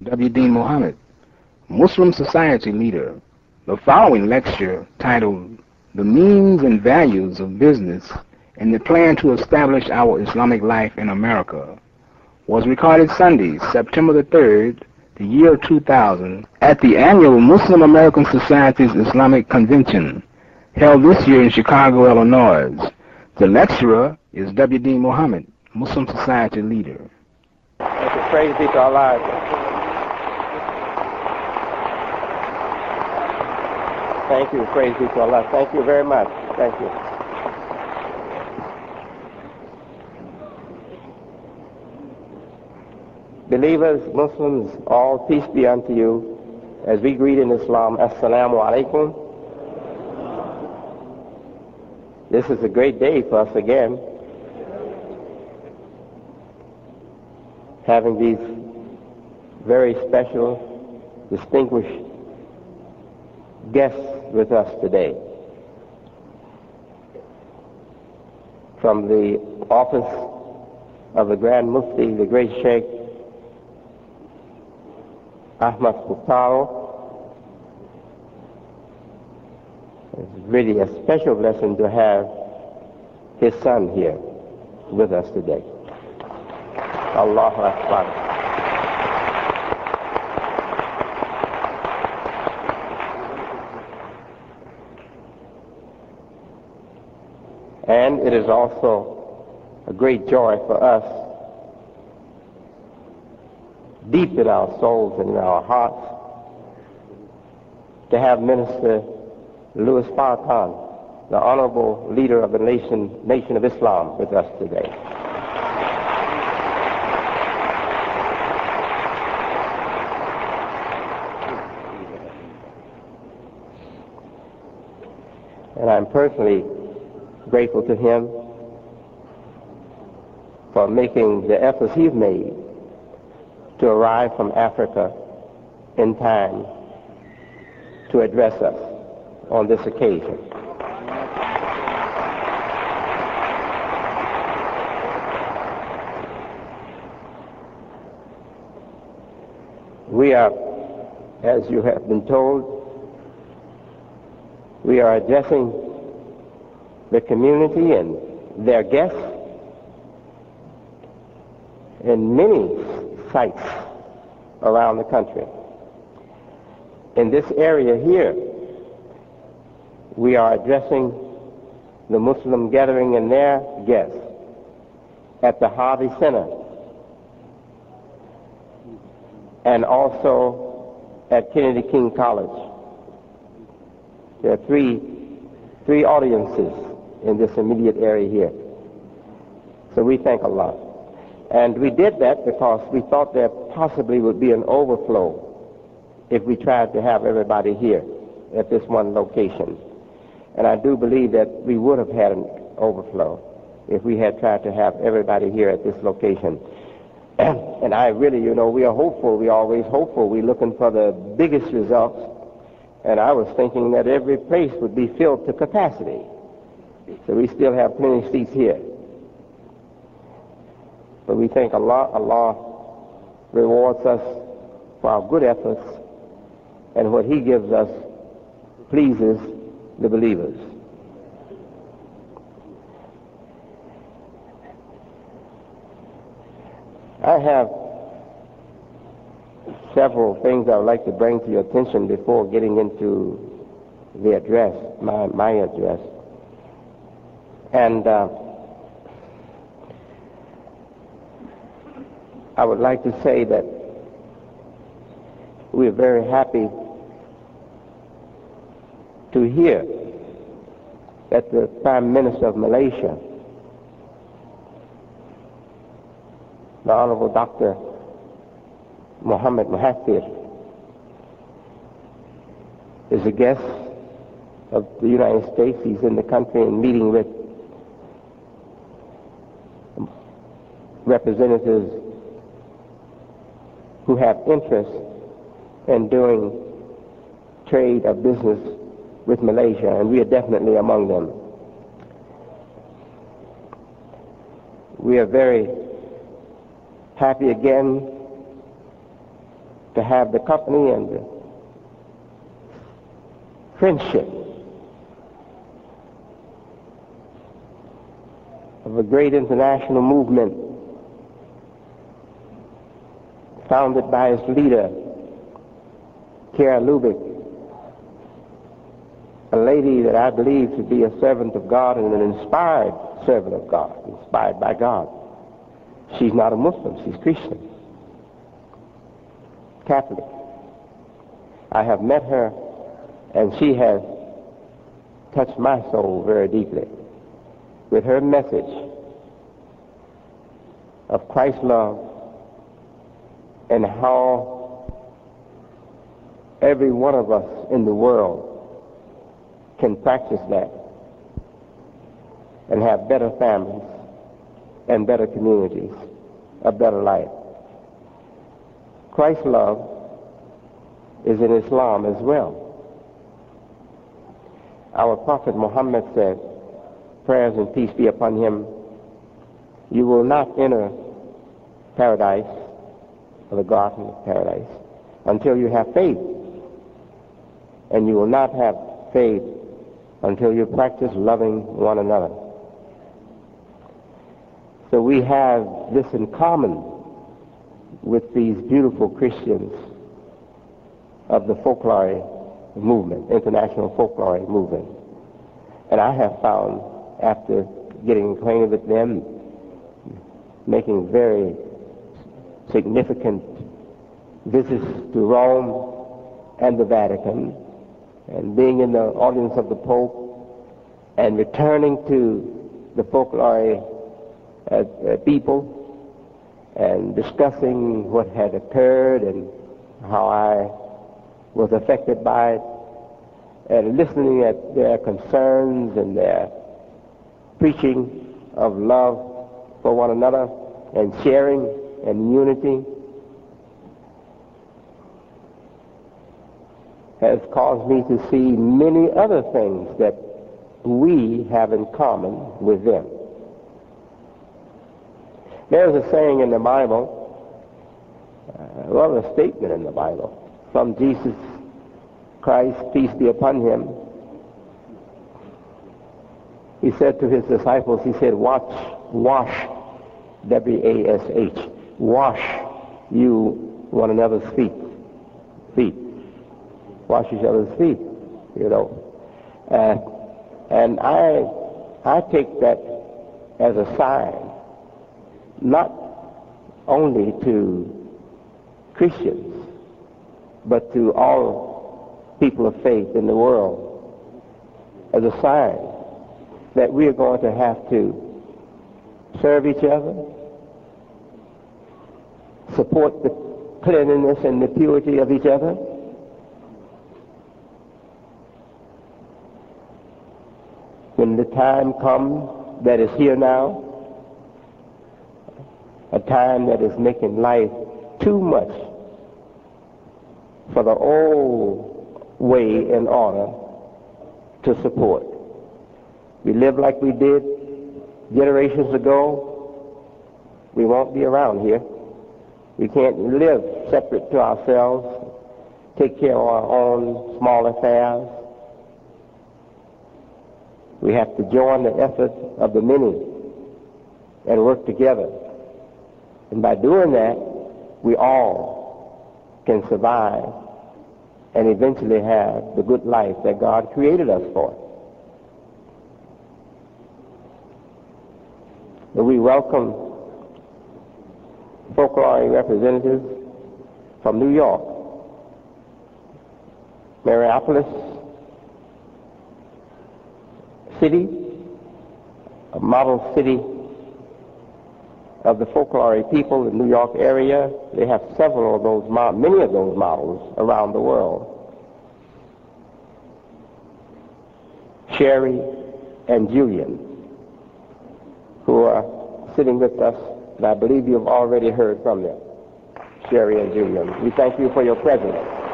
W.D. Muhammad, Muslim Society leader. The following lecture, titled The Means and Values of Business and the Plan to Establish Our Islamic Life in America, was recorded Sunday, September the 3rd, the year 2000, at the annual Muslim American Society's Islamic Convention, held this year in Chicago, Illinois. The lecturer is W.D. Muhammad, Muslim Society leader. Thank you. Praise be to Allah. Thank you. Praise be to Allah. Thank you very much. Thank you. Believers, Muslims, all peace be unto you. As we greet in Islam, Assalamu alaikum. This is a great day for us again, having these very special, distinguished guests with us today. From the office of the Grand Mufti, the great Sheikh Ahmad Sputaro, it's really a special blessing to have his son here with us today. Allahu Akbar. And it is also a great joy for us, deep in our souls and in our hearts, to have Minister Louis Farrakhan, the honorable leader of the Nation of Islam, with us today. And I'm personally grateful to him for making the efforts he's made to arrive from Africa in time to address us on this occasion. We are, as you have been told, we are addressing the community and their guests in many sites around the country. In this area here, we are addressing the Muslim gathering and their guests at the Harvey Center and also at Kennedy King College. There are three audiences in this immediate area here. So we thank Allah. And we did that because we thought there possibly would be an overflow if we tried to have everybody here at this one location. And I do believe that we would have had an overflow if we had tried to have everybody here at this location. And I really, we are hopeful. We're always hopeful. We're looking for the biggest results. And I was thinking that every place would be filled to capacity. So we still have plenty of seats here. But we thank Allah. Allah rewards us for our good efforts, and what he gives us pleases the believers. I have several things I would like to bring to your attention before getting into the address, my address. And I would like to say that we're very happy to hear that the Prime Minister of Malaysia, the Honorable Dr. Muhammad Mahathir, is a guest of the United States. He's in the country and meeting with representatives who have interest in doing trade or business with Malaysia, and we are definitely among them. We are very happy again to have the company and the friendship of a great international movement founded by its leader, Kara Lubick, a lady that I believe to be a servant of God and an inspired servant of God, inspired by God. She's not a Muslim, she's Christian, Catholic. I have met her, and she has touched my soul very deeply with her message of Christ's love and how every one of us in the world can practice that and have better families and better communities, a better life. Christ's love is in Islam as well. Our Prophet Muhammad said, prayers and peace be upon him, you will not enter paradise, or the garden of paradise, until you have faith. And you will not have faith until you practice loving one another. So we have this in common with these beautiful Christians of the folklore movement, international folklore movement. And I have found, after getting acquainted with them, making very significant visits to Rome and the Vatican, and being in the audience of the Pope, and returning to the folklore people, and discussing what had occurred and how I was affected by it, and listening at their concerns and their preaching of love for one another and sharing and unity, has caused me to see many other things that we have in common with them. There's a saying in the Bible, a statement in the Bible from Jesus Christ, peace be upon him. He said to his disciples, he said, wash, W-A-S-H, wash you one another's feet. Wash each other's feet, you know. And I take that as a sign, not only to Christians, but to all people of faith in the world, as a sign that we are going to have to serve each other, support the cleanliness and the purity of each other, when the time comes that is here now, a time that is making life too much for the old way and order to support. We live like we did generations ago, we won't be around here. We can't live separate to ourselves, take care of our own small affairs. We have to join the effort of the many and work together. And by doing that, we all can survive and eventually have the good life that God created us for. And we welcome folklore representatives from New York, Minneapolis City, a model city of the folklore people in the New York area. They have several of those, many of those models around the world. Sherry and Julian, who are sitting with us, and I believe you've already heard from them. Sherry and Julian, we thank you for your presence.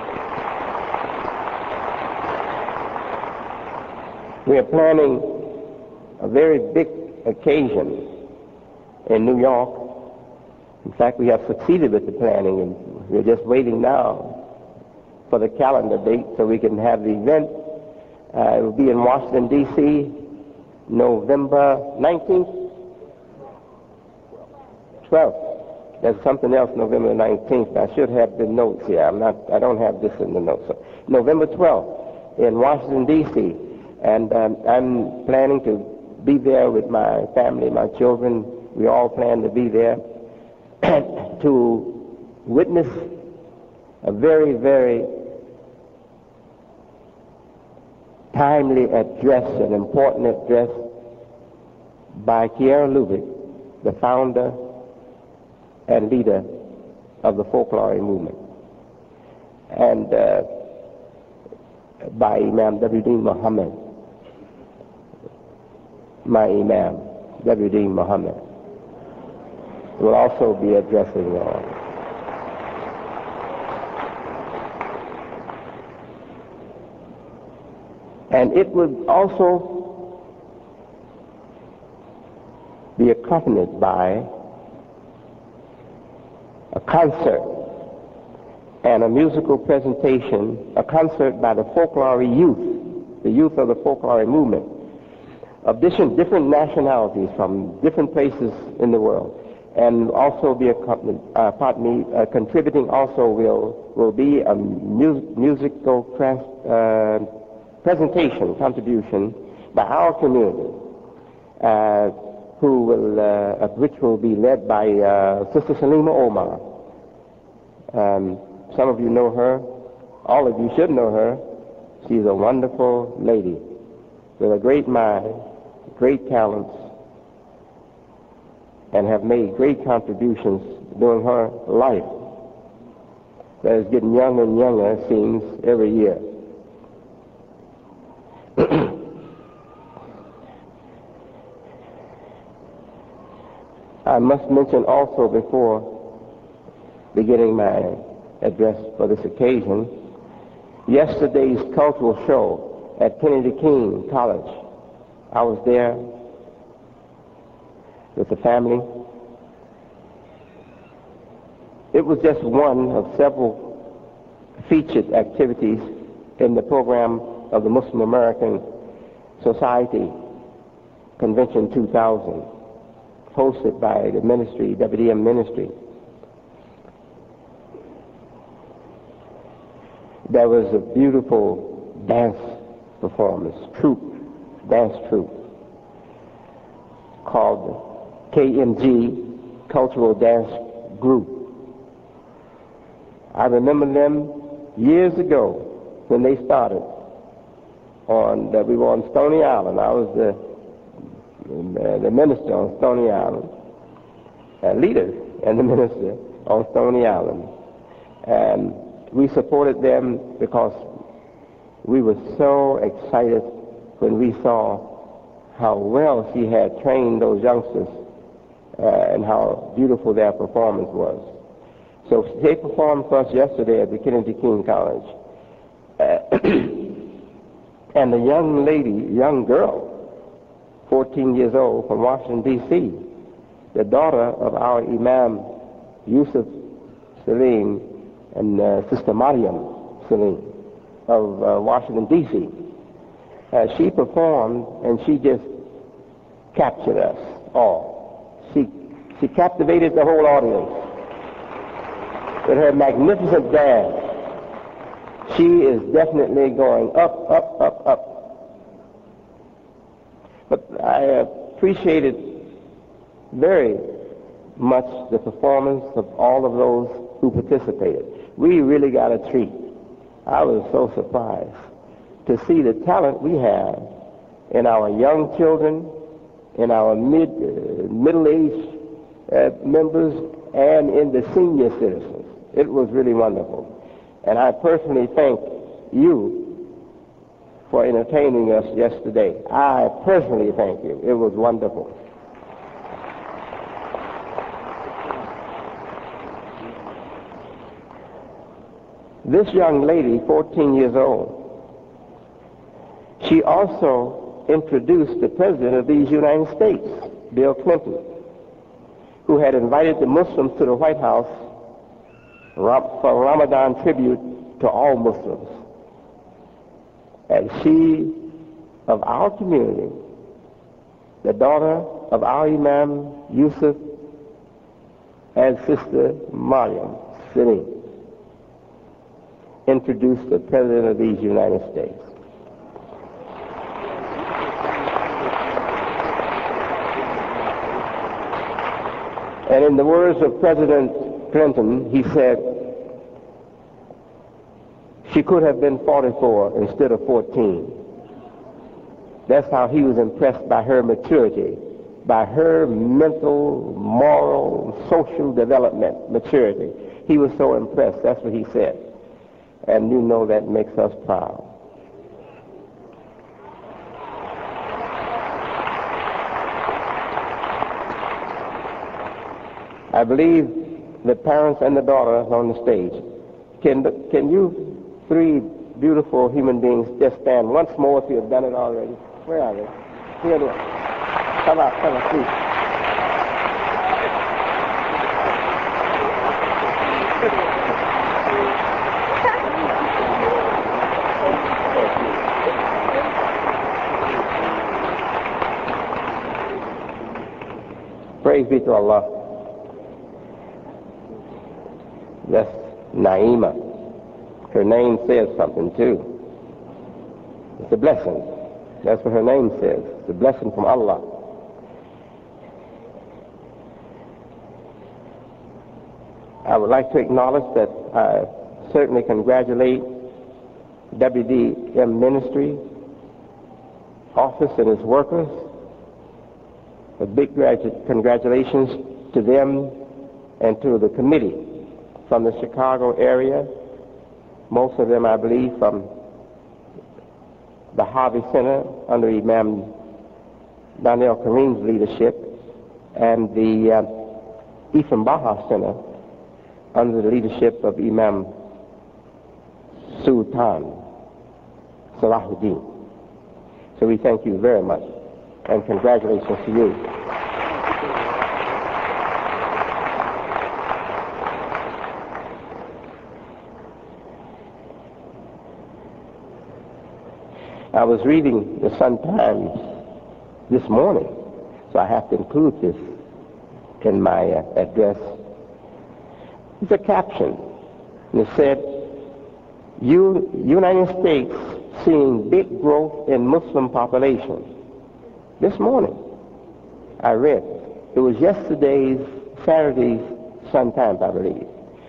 We are planning a very big occasion in New York. In fact, we have succeeded with the planning, and We're just waiting now for the calendar date so we can have the event. It will be in Washington, D.C., November 19th, 12th. There's something else, November 19th. I should have the notes here. I don't have this in the notes. So November 12th in Washington, D.C. And I'm planning to be there with my family, my children. We all plan to be there to witness a very, very timely address, an important address by Kiara Lubick, the founder and leader of the folklore movement, and by Imam W.D. Muhammad, my Imam W.D. Muhammad will also be addressing and it would also be accompanied by a concert and a musical presentation, a concert by the folklore youth, the youth of the folklore movement, of different nationalities from different places in the world, and also be accompanied, contributing also will be a musical presentation, contribution by our community, which will be led by Sister Salima Omar. Some of you know her. All of you should know her. She's a wonderful lady with a great mind, great talents, and have made great contributions during her life. That is getting younger and younger, it seems, every year. I must mention also before beginning my address for this occasion, yesterday's cultural show at Kennedy King College. I was there with the family. It was just one of several featured activities in the program of the Muslim American Society Convention 2000, hosted by the ministry, WDM Ministry. There was a beautiful dance performance, dance troupe, called KMG, Cultural Dance Group. I remember them years ago when they started. We were on Stony Island. I was the minister on Stony Island, leader and the minister on Stony Island. And we supported them because we were so excited when we saw how well she had trained those youngsters and how beautiful their performance was. So they performed for us yesterday at the Kennedy King College. And a young lady, young girl, 14 years old, from Washington, D.C., the daughter of our Imam Yusuf Salim and Sister Mariam Salim of Washington, D.C. She performed, and she just captured us all. She captivated the whole audience with her magnificent dance. She is definitely going up, up, up, up. But I appreciated very much the performance of all of those who participated. We really got a treat. I was so surprised to see the talent we have in our young children, in our middle-aged members, and in the senior citizens. It was really wonderful. And I personally thank you for entertaining us yesterday. I personally thank you. It was wonderful. This young lady, 14 years old, she also introduced the President of these United States, Bill Clinton, who had invited the Muslims to the White House for Ramadan tribute to all Muslims. And she, of our community, the daughter of our Imam Yusuf and Sister Mariam Sini, introduced the President of these United States. And in the words of President Clinton, he said, she could have been 44 instead of 14. That's how he was impressed by her maturity, by her mental, moral, social development maturity. He was so impressed. That's what he said. And you know that makes us proud. I believe the parents and the daughter on the stage. Can you three beautiful human beings just stand once more if you have done it already? Where are they? Here they are. Come out, please. Praise be to Allah. That's Naima. Her name says something too. It's a blessing. That's what her name says. It's a blessing from Allah. I would like to acknowledge that I certainly congratulate WDM Ministry office and its workers. A big congratulations to them and to the committee from the Chicago area. Most of them, I believe, from the Harvey Center under Imam Daniel Kareem's leadership, and the Ephraim Baha Center under the leadership of Imam Sultan Salahuddin. So we thank you very much, and congratulations to you. I was reading the Sun-Times this morning, so I have to include this in my address. It's a caption, and it said, United States seeing big growth in Muslim population. This morning, I read, it was Saturday's Sun-Times, I believe.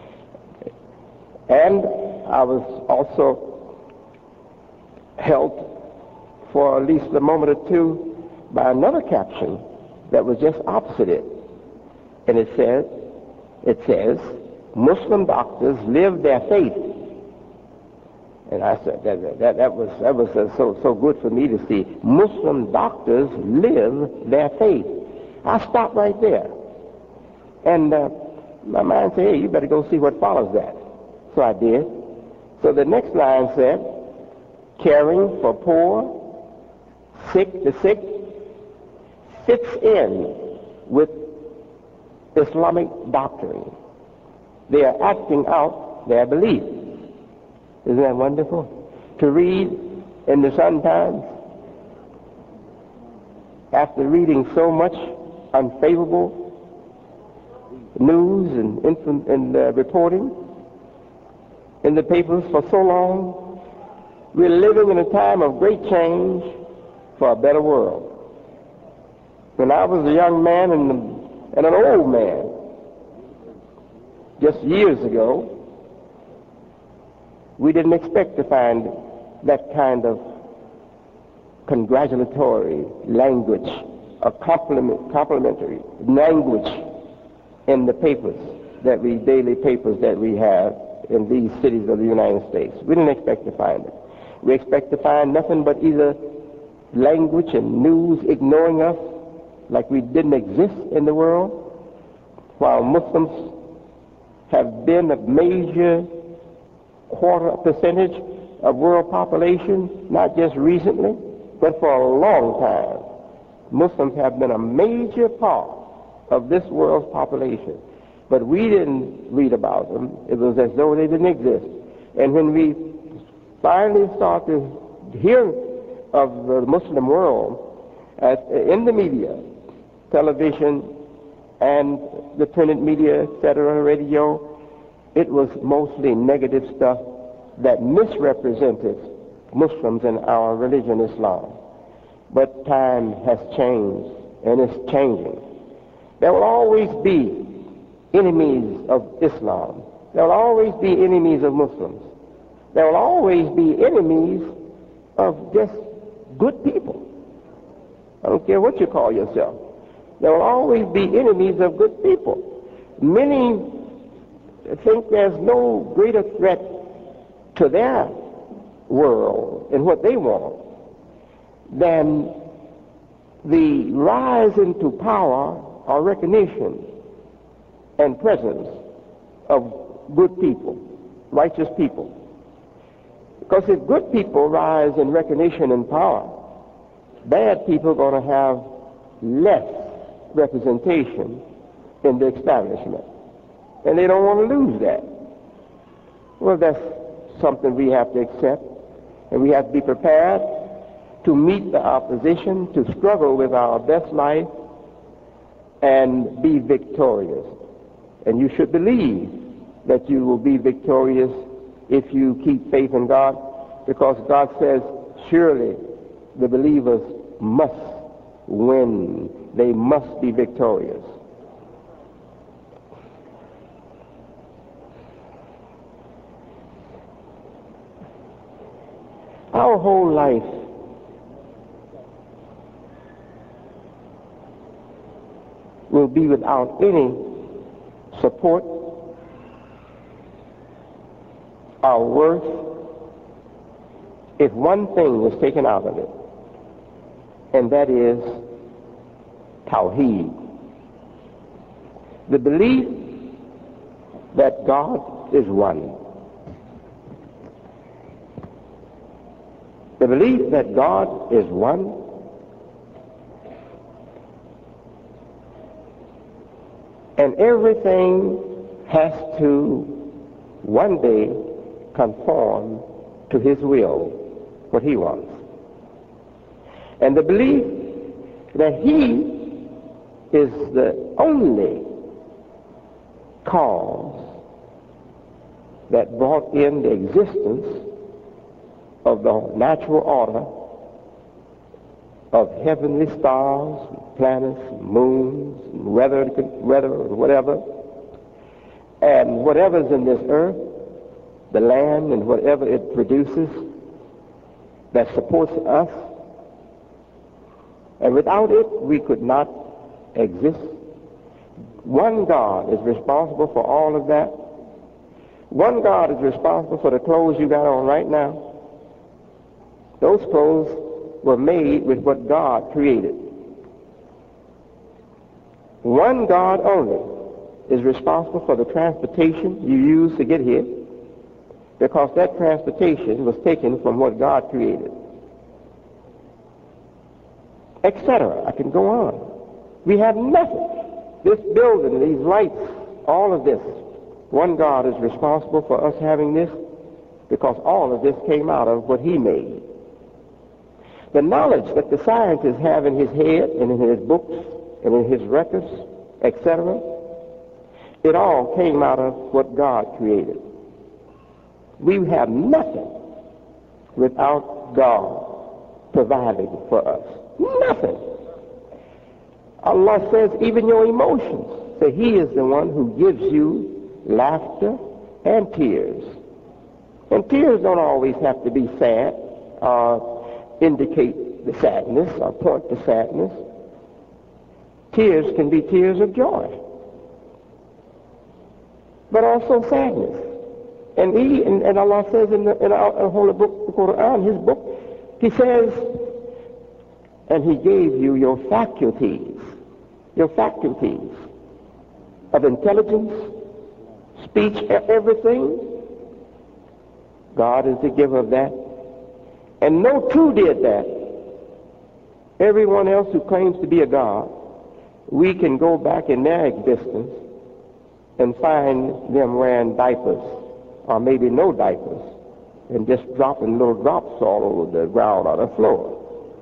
And I was also helped for at least a moment or two by another caption that was just opposite it. And it says, Muslim doctors live their faith. And I said, that was so good for me to see. Muslim doctors live their faith. I stopped right there. And my mind said, hey, you better go see what follows that. So I did. So the next line said, caring for poor, the sick, fits in with Islamic doctrine. They are acting out their belief. Isn't that wonderful? To read in the Sun-Times, after reading so much unfavorable news and reporting in the papers for so long, we're living in a time of great change for a better world. When I was a young man and an old man, just years ago, we didn't expect to find that kind of congratulatory language, a complimentary language in the papers, daily papers that we have in these cities of the United States. We didn't expect to find it. We expect to find nothing but either language and news ignoring us like we didn't exist in the world, while Muslims have been a major percentage of world population, not just recently, but for a long time. Muslims have been a major part of this world's population. But we didn't read about them. It was as though they didn't exist. And when we finally start to hear of the Muslim world in the media, television, and the printed media, etc., radio, it was mostly negative stuff that misrepresented Muslims and our religion, Islam. But time has changed, and it's changing. There will always be enemies of Islam. There will always be enemies of Muslims. There will always be enemies of just good people. I don't care what you call yourself. There will always be enemies of good people. Many think there's no greater threat to their world and what they want than the rise into power or recognition and presence of good people, righteous people. Because if good people rise in recognition and power, bad people are going to have less representation in the establishment. And they don't want to lose that. Well, that's something we have to accept, and we have to be prepared to meet the opposition, to struggle with our best life, and be victorious. And you should believe that you will be victorious if you keep faith in God, because God says, surely the believers must win. They must be victorious. Our whole life will be without any support or worth if one thing was taken out of it, and that is Tawheed. The belief that God is one. The belief that God is one and everything has to one day conform to his will, what he wants. And the belief that he is the only cause that brought in the existence of the natural order of heavenly stars, planets, moons, weather, whatever, and whatever's in this earth, the land and whatever it produces that supports us. And without it, we could not exist. One God is responsible for all of that. One God is responsible for the clothes you got on right now. Those clothes were made with what God created. One God only is responsible for the transportation you use to get here, because that transportation was taken from what God created, etc. I can go on. We have nothing. This building, these lights, all of this, one God is responsible for us having this, because all of this came out of what he made. The knowledge that the scientists have in his head and in his books and in his records, etc., it all came out of what God created. We have nothing without God providing for us. Nothing. Allah says even your emotions, that he is the one who gives you laughter and tears. And tears don't always have to be sad or indicate the sadness or point to sadness. Tears can be tears of joy, but also sadness. And Allah says in our holy book, the Quran, his book, he says, and he gave you your faculties of intelligence, speech, everything. God is the giver of that. And no two did that. Everyone else who claims to be a God, we can go back in their existence and find them wearing diapers, or maybe no diapers, and just dropping little drops all over the ground or the floor.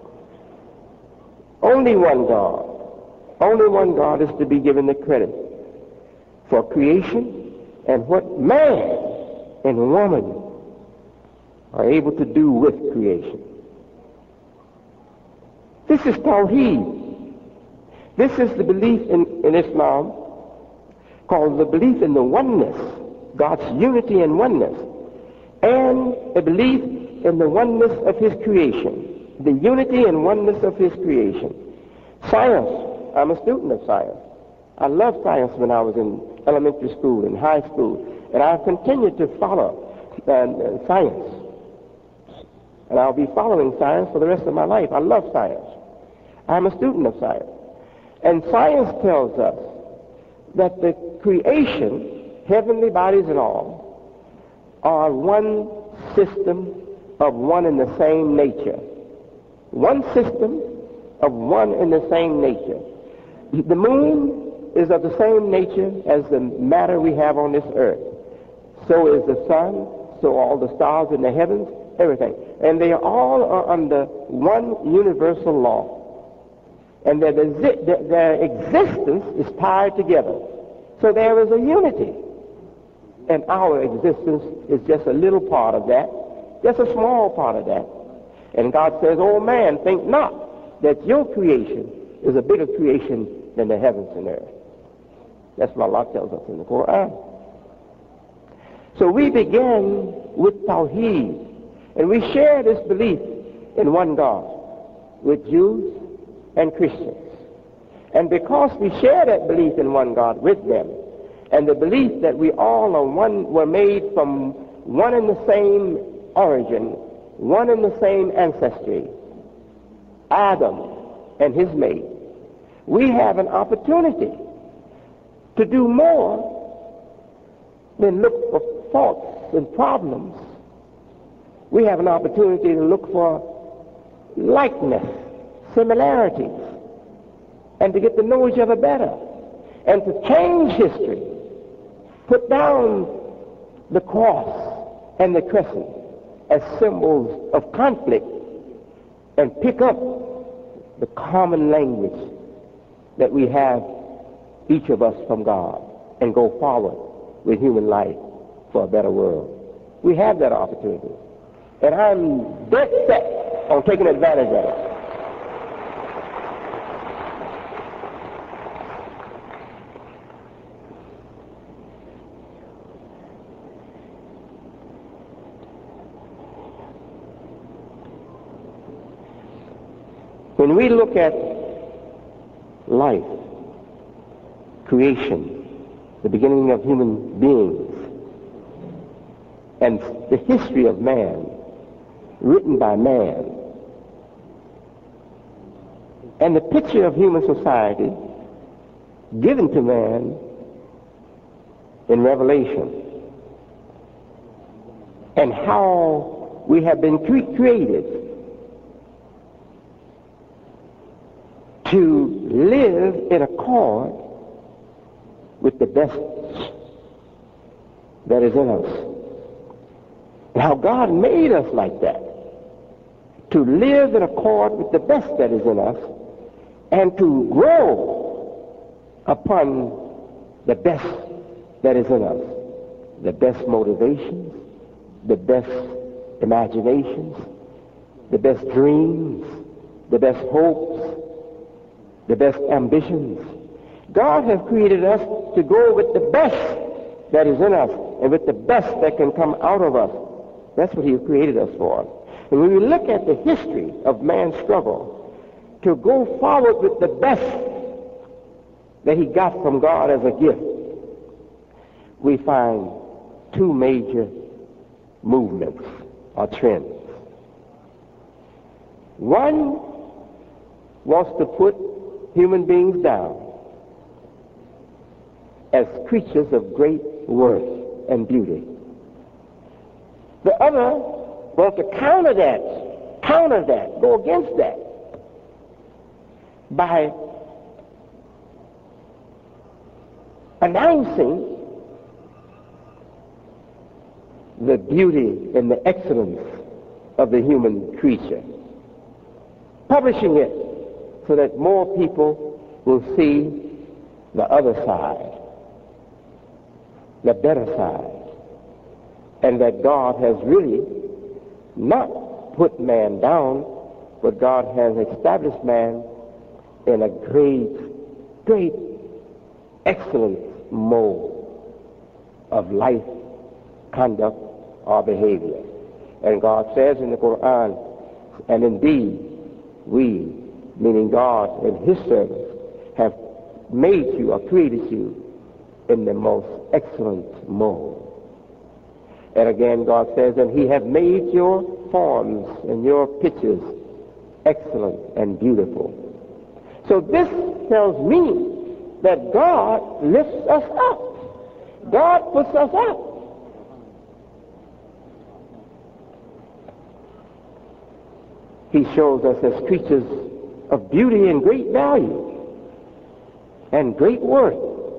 Only one God is to be given the credit for creation and what man and woman are able to do with creation. This is Tawheed. This is the belief in Islam called the belief in the oneness, God's unity and oneness, and a belief in the oneness of his creation, the unity and oneness of his creation. Science, I'm a student of science. I loved science when I was in elementary school and high school, and I've continued to follow science. And I'll be following science for the rest of my life. I love science. I'm a student of science. And science tells us that the creation, heavenly bodies and all, are one system of one and the same nature. One system of one and the same nature. The moon is of the same nature as the matter we have on this earth. So is the sun, so all the stars in the heavens, everything. And they all are under one universal law. And their existence is tied together. So there is a unity. And our existence is just a little part of that, just a small part of that. And God says, "Oh man, think not that your creation is a bigger creation than the heavens and earth." That's what Allah tells us in the Quran. So we begin with Tawheed, and we share this belief in one God with Jews and Christians. And because we share that belief in one God with them, and the belief that we all are one, were made from one and the same origin, one and the same ancestry, Adam and his mate, we have an opportunity to do more than look for faults and problems. We have an opportunity to look for likeness, similarities, and to get to know each other better, and to change history, put down the cross and the crescent as symbols of conflict, and pick up the common language that we have, each of us, from God, and go forward with human life for a better world. We have that opportunity, and I'm dead set on taking advantage of it. When we look at life, creation, the beginning of human beings, and the history of man, written by man, and the picture of human society given to man in Revelation, and how we have been created to live in accord with the best that is in us. And how God made us like that, to live in accord with the best that is in us, and to grow upon the best that is in us, the best motivations, the best imaginations, the best dreams, the best hopes, the best ambitions. God has created us to go with the best that is in us and with the best that can come out of us. That's what he created us for. And when we look at the history of man's struggle to go forward with the best that he got from God as a gift, we find two major movements or trends. One wants to put human beings down as creatures of great worth and beauty. The other wants to counter that, go against that by announcing the beauty and the excellence of the human creature, publishing it so that more people will see the other side, the better side, and that God has really not put man down, but God has established man in a great, excellent mode of life, conduct, or behavior. And God says in the Quran, and indeed we, meaning God and his servants, have made you or created you in the most excellent mode. And again God says, and he have made your forms and your pictures excellent and beautiful. So this tells me that God lifts us up. God puts us up. He shows us as creatures of beauty and great value and great worth.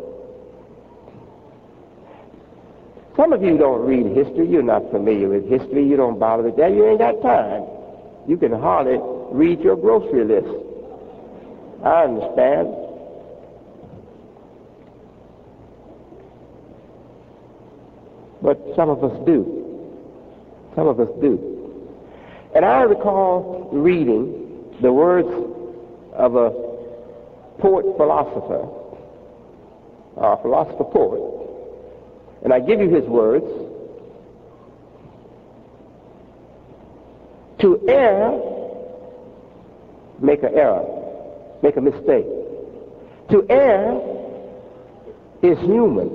Some of you don't read history. You're not familiar with history. You don't bother with that. You ain't got time. You can hardly read your grocery list. I understand. But some of us do. Some of us do. And I recall reading the words of a philosopher poet, and I give you his words. To err, make an error, make a mistake. To err is human.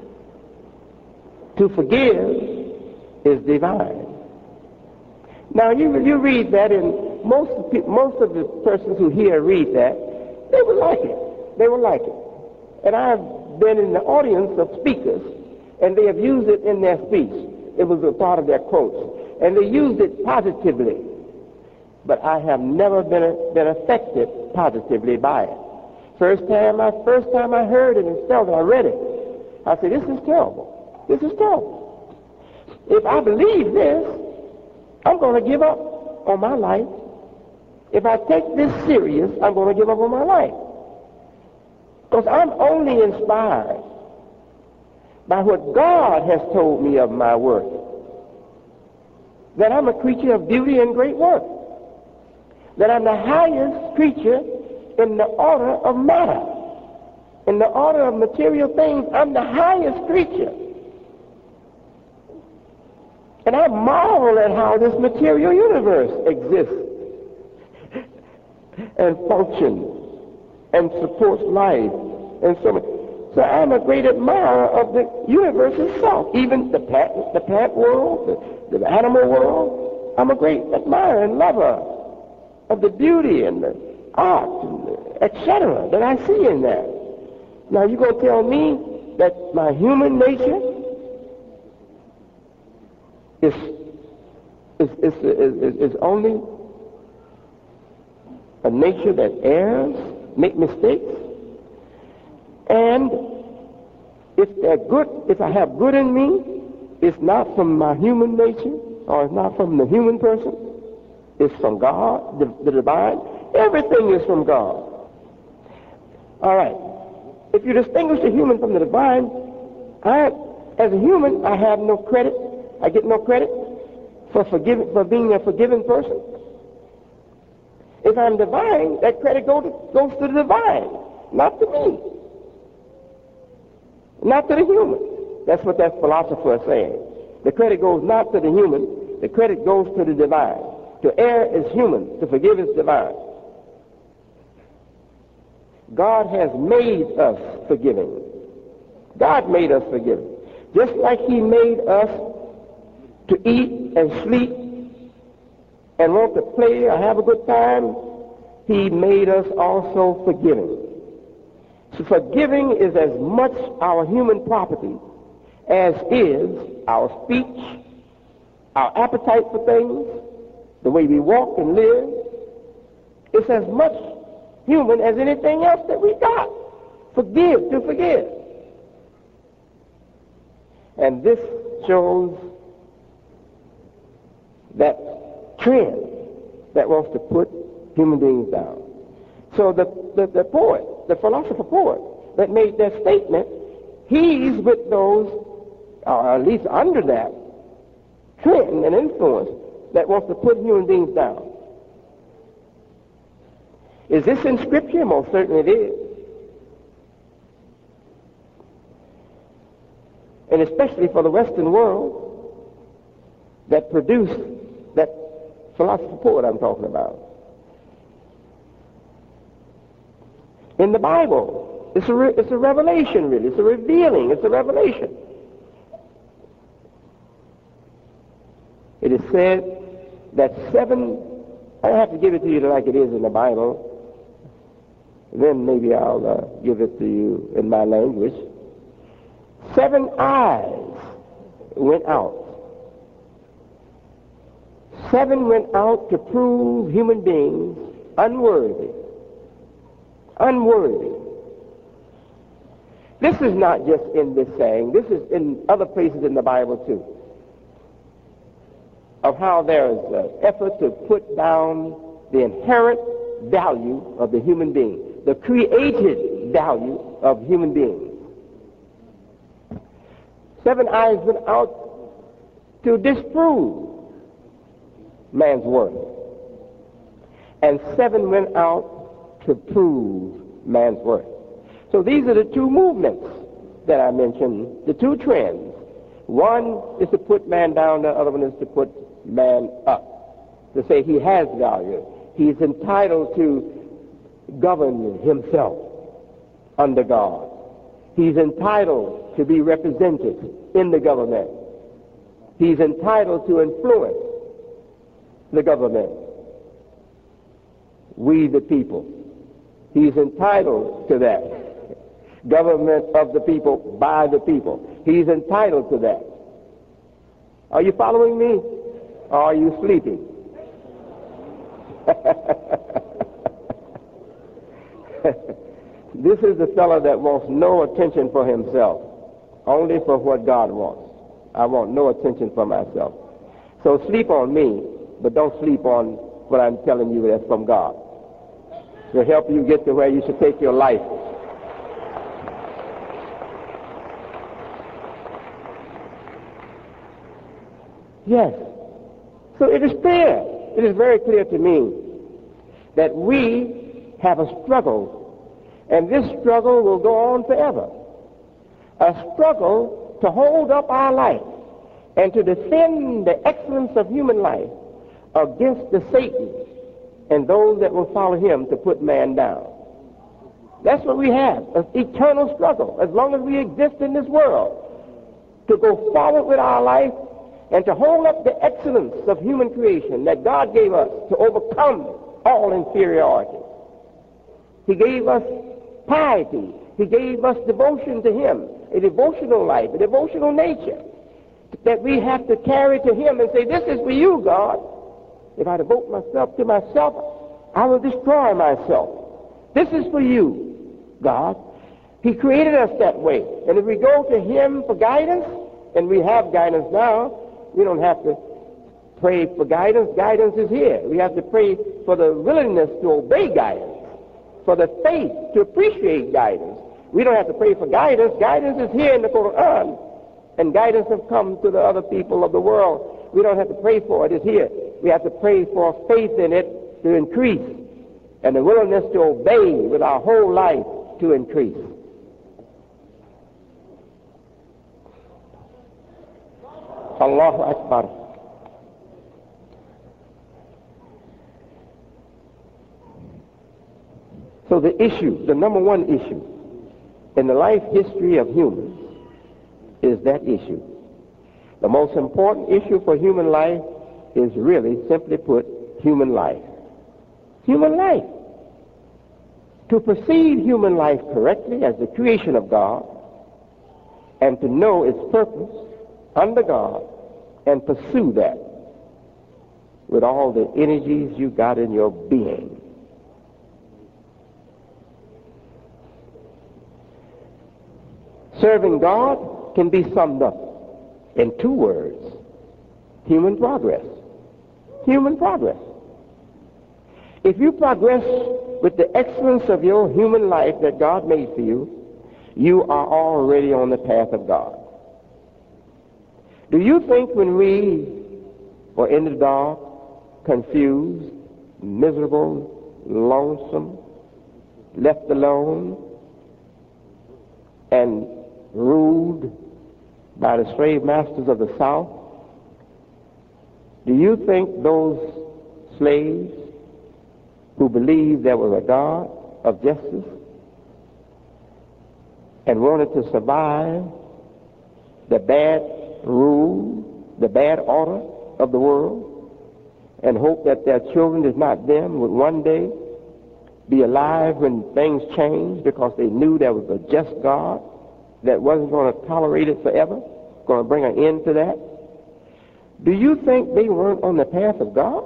To forgive is divine. Now you read that, and most of the persons who hear read that, they will like it. They will like it. And I've been in the audience of speakers, and they have used it in their speech. It was a part of their quotes, and they used it positively. But I have never been affected positively by it. First time I heard it and felt it, I read it, I said, this is terrible. This is terrible. If I believe this, I'm going to give up on my life. If I take this serious, I'm going to give up on my life. Because I'm only inspired by what God has told me of my worth. That I'm a creature of beauty and great worth. That I'm the highest creature in the order of matter. In the order of material things, I'm the highest creature. And I marvel at how this material universe exists and functions and supports life and so much. So I'm a great admirer of the universe itself, even the plant world, the animal world. I'm a great admirer and lover of the beauty and the art, etc. that I see in that. Now you're going to tell me that my human nature is only a nature that errs, make mistakes, and if they're good, if I have good in me, it's not from my human nature, or it's not from the human person, it's from God, the divine. Everything is from God. All right. If you distinguish the human from the divine, as a human, I have no credit. I get no credit for being a forgiven person. If I'm divine, that credit goes to the divine, not to me, not to the human. That's what that philosopher is saying. The credit goes not to the human, the credit goes to the divine. To err is human, to forgive is divine. God has made us forgiving. God made us forgiving. Just like he made us to eat and sleep and want to play or have a good time, he made us also forgiving. So forgiving is as much our human property as is our speech, our appetite for things, the way we walk and live. It's as much human as anything else that we got. To forgive. And this shows that trend that wants to put human beings down. So the poet, the philosopher poet that made that statement, he's with those, or at least under that trend and influence that wants to put human beings down. Is this in Scripture? Most certainly it is. And especially for the Western world that produced that philosopher poet I'm talking about. In the Bible, it's a revelation, really. It's a revealing. It's a revelation. It is said that I have to give it to you like it is in the Bible. Then maybe I'll give it to you in my language. 7 eyes went out. 7 went out to prove human beings unworthy. Unworthy. This is not just in this saying. This is in other places in the Bible too. Of how there is an effort to put down the inherent value of the human being, the created value of human beings. 7 eyes went out to disprove man's worth. And 7 went out to prove man's worth. So these are the two movements that I mentioned, the two trends. One is to put man down, the other one is to put man up, to say he has value. He's entitled to govern himself under God. He's entitled to be represented in the government. He's entitled to influence the government. We the people. He's entitled to that. Government of the people, by the people. He's entitled to that. Are you following me? Or are you sleeping? This is the fellow that wants no attention for himself, only for what God wants. I want no attention for myself. So sleep on me, but don't sleep on what I'm telling you that's from God. To help you get to where you should take your life. Yes. So it is clear, it is very clear to me that we have a struggle, and this struggle will go on forever. A struggle to hold up our life and to defend the excellence of human life against the Satan and those that will follow him to put man down. That's what we have, an eternal struggle, as long as we exist in this world, to go forward with our life and to hold up the excellence of human creation that God gave us to overcome all inferiority. He gave us piety. He gave us devotion to him, a devotional life, a devotional nature that we have to carry to him and say, this is for you, God. If I devote myself to myself, I will destroy myself. This is for you, God. He created us that way. And if we go to him for guidance, and we have guidance now, we don't have to pray for guidance. Guidance is here. We have to pray for the willingness to obey guidance, for the faith to appreciate guidance. We don't have to pray for guidance. Guidance is here in the Quran, and guidance has come to the other people of the world. We don't have to pray for it. It's here. We have to pray for faith in it to increase, and the willingness to obey with our whole life to increase. Allahu Akbar. So the issue, the number one issue in the life history of humans is that issue. The most important issue for human life is really, simply put, human life. Human life. To perceive human life correctly as the creation of God and to know its purpose under God and pursue that with all the energies you got in your being. Serving God can be summed up in 2 words: human progress. human progress. If you progress with the excellence of your human life that God made for you, you are already on the path of God. Do you think when we were in the dark, confused, miserable, lonesome, left alone, and ruled by the slave masters of the South, do you think those slaves who believed there was a God of justice and wanted to survive the bad rule, the bad order of the world, and hope that their children, if not them, would one day be alive when things change, because they knew there was a just God that wasn't going to tolerate it forever, going to bring an end to that? Do you think they weren't on the path of God?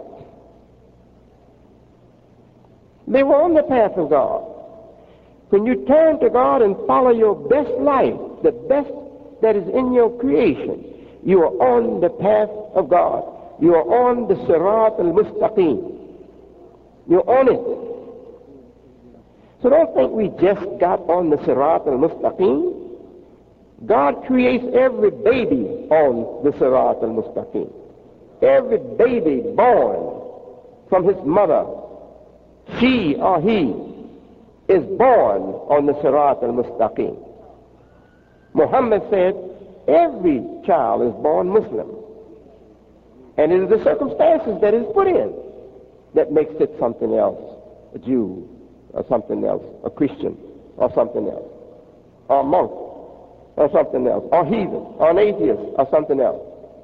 They were on the path of God. When you turn to God and follow your best life, the best that is in your creation, you are on the path of God. You are on the Sirat al-Mustaqim. You're on it. So don't think we just got on the Sirat al-Mustaqim. God creates every baby on the Sirat al-Mustaqim. Every baby born from his mother, she or he, is born on the Sirat al-Mustaqim. Muhammad said every child is born Muslim. And it is the circumstances that is put in that makes it something else, a Jew, or something else, a Christian, or something else, or a monk, or something else, or heathen, or an atheist, or something else.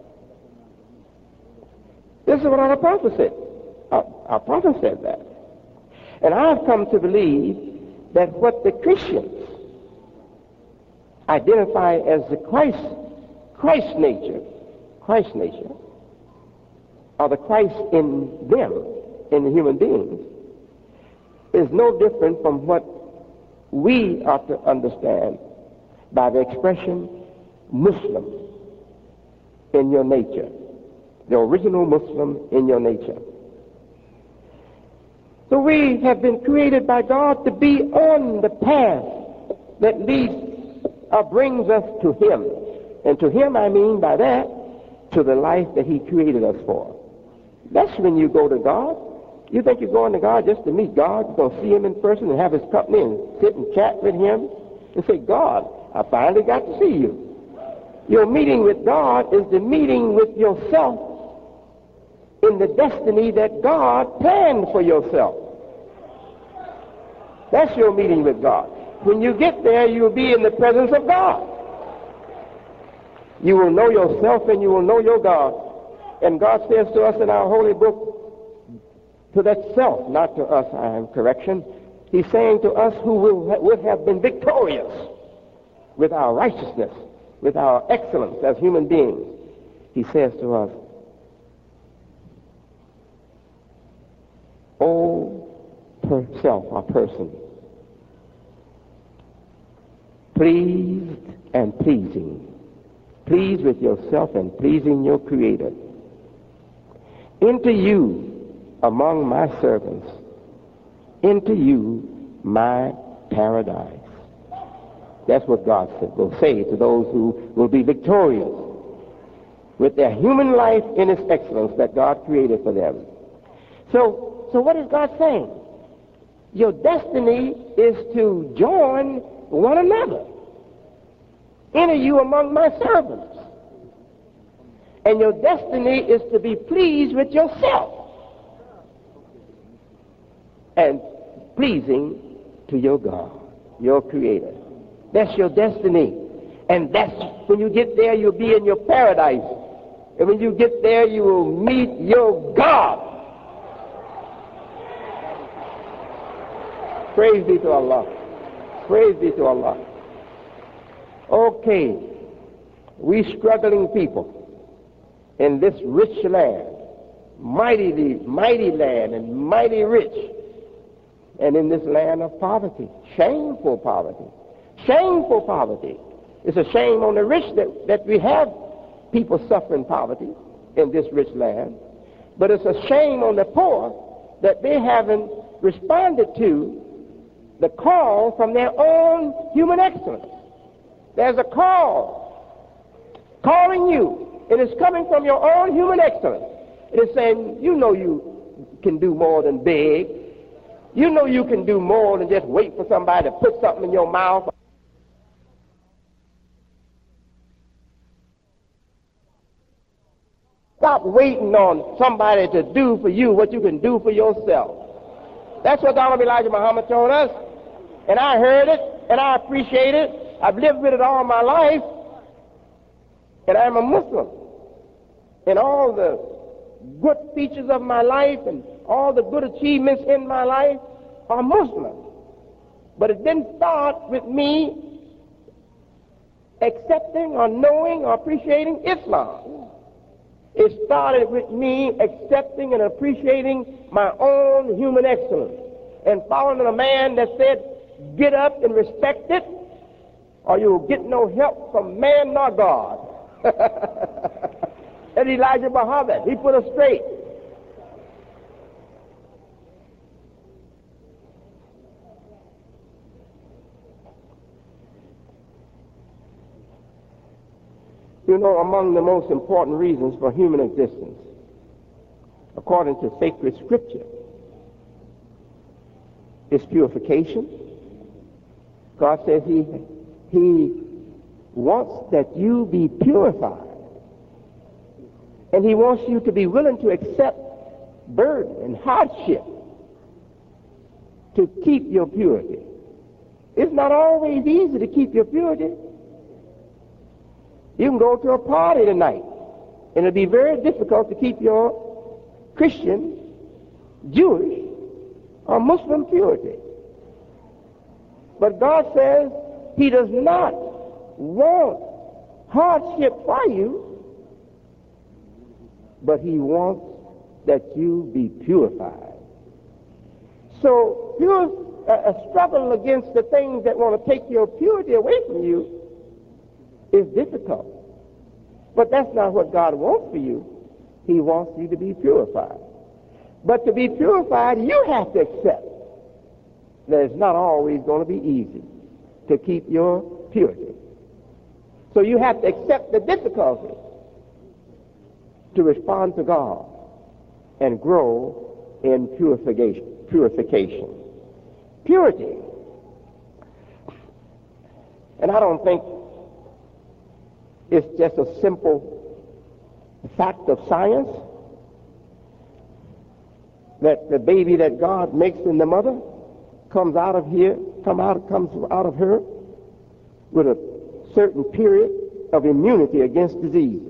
This is what our prophet said. Our prophet said that. And I've come to believe that what the Christians identify as the Christ nature, or the Christ in them, in the human beings, is no different from what we ought to understand by the expression Muslim in your nature, the original Muslim in your nature. So we have been created by God to be on the path that leads or brings us to Him. And to Him I mean by that, to the life that He created us for. That's when you go to God. You think you're going to God just to meet God, you're going to see Him in person and have His company and sit and chat with Him and say, God, I finally got to see you. Your meeting with God is the meeting with yourself in the destiny that God planned for yourself. That's your meeting with God. When you get there, you will be in the presence of God. You will know yourself and you will know your God. And God says to us in our holy book, to that self, not to us, I am correction. He's saying to us who would have been victorious with our righteousness, with our excellence as human beings. He says to us, O self or person, pleased and pleasing, pleased with yourself and pleasing your Creator. Into you among my servants, into you my paradise. That's what God will say to those who will be victorious with their human life in its excellence that God created for them. So what is God saying? Your destiny is to join one another. Enter you among my servants. And your destiny is to be pleased with yourself and pleasing to your God, your Creator. That's your destiny. And that's when you get there, you'll be in your paradise. And when you get there, you will meet your God. Praise be to Allah. Praise be to Allah. Okay, we struggling people in this rich land, mighty land and mighty rich, and in this land of poverty, shameful poverty. Shameful poverty. It's a shame on the rich that we have people suffering poverty in this rich land. But it's a shame on the poor that they haven't responded to the call from their own human excellence. There's a call calling you. It is coming from your own human excellence. It is saying, you know you can do more than beg. You know you can do more than just wait for somebody to put something in your mouth. Stop waiting on somebody to do for you what you can do for yourself. That's what Dr. Elijah Muhammad told us. And I heard it, and I appreciate it. I've lived with it all my life. And I'm a Muslim. And all the good features of my life and all the good achievements in my life are Muslim. But it didn't start with me accepting or knowing or appreciating Islam. It started with me accepting and appreciating my own human excellence and following a man that said, get up and respect it, or you'll get no help from man nor God. And Elijah Muhammad, he put us straight. You know, among the most important reasons for human existence, according to sacred scripture, is purification. God says he wants that you be purified. And he wants you to be willing to accept burden and hardship to keep your purity. It's not always easy to keep your purity. You can go to a party tonight, and it'll be very difficult to keep your Christian, Jewish, or Muslim purity. But God says he does not want hardship for you, but he wants that you be purified. So a struggle against the things that want to take your purity away from you is difficult. But that's not what God wants for you. He wants you to be purified. But to be purified, you have to accept that it's not always going to be easy to keep your purity. So you have to accept the difficulty to respond to God and grow in purification. Purity. And I don't think it's just a simple fact of science that the baby that God makes in the mother comes out of her with a certain period of immunity against diseases.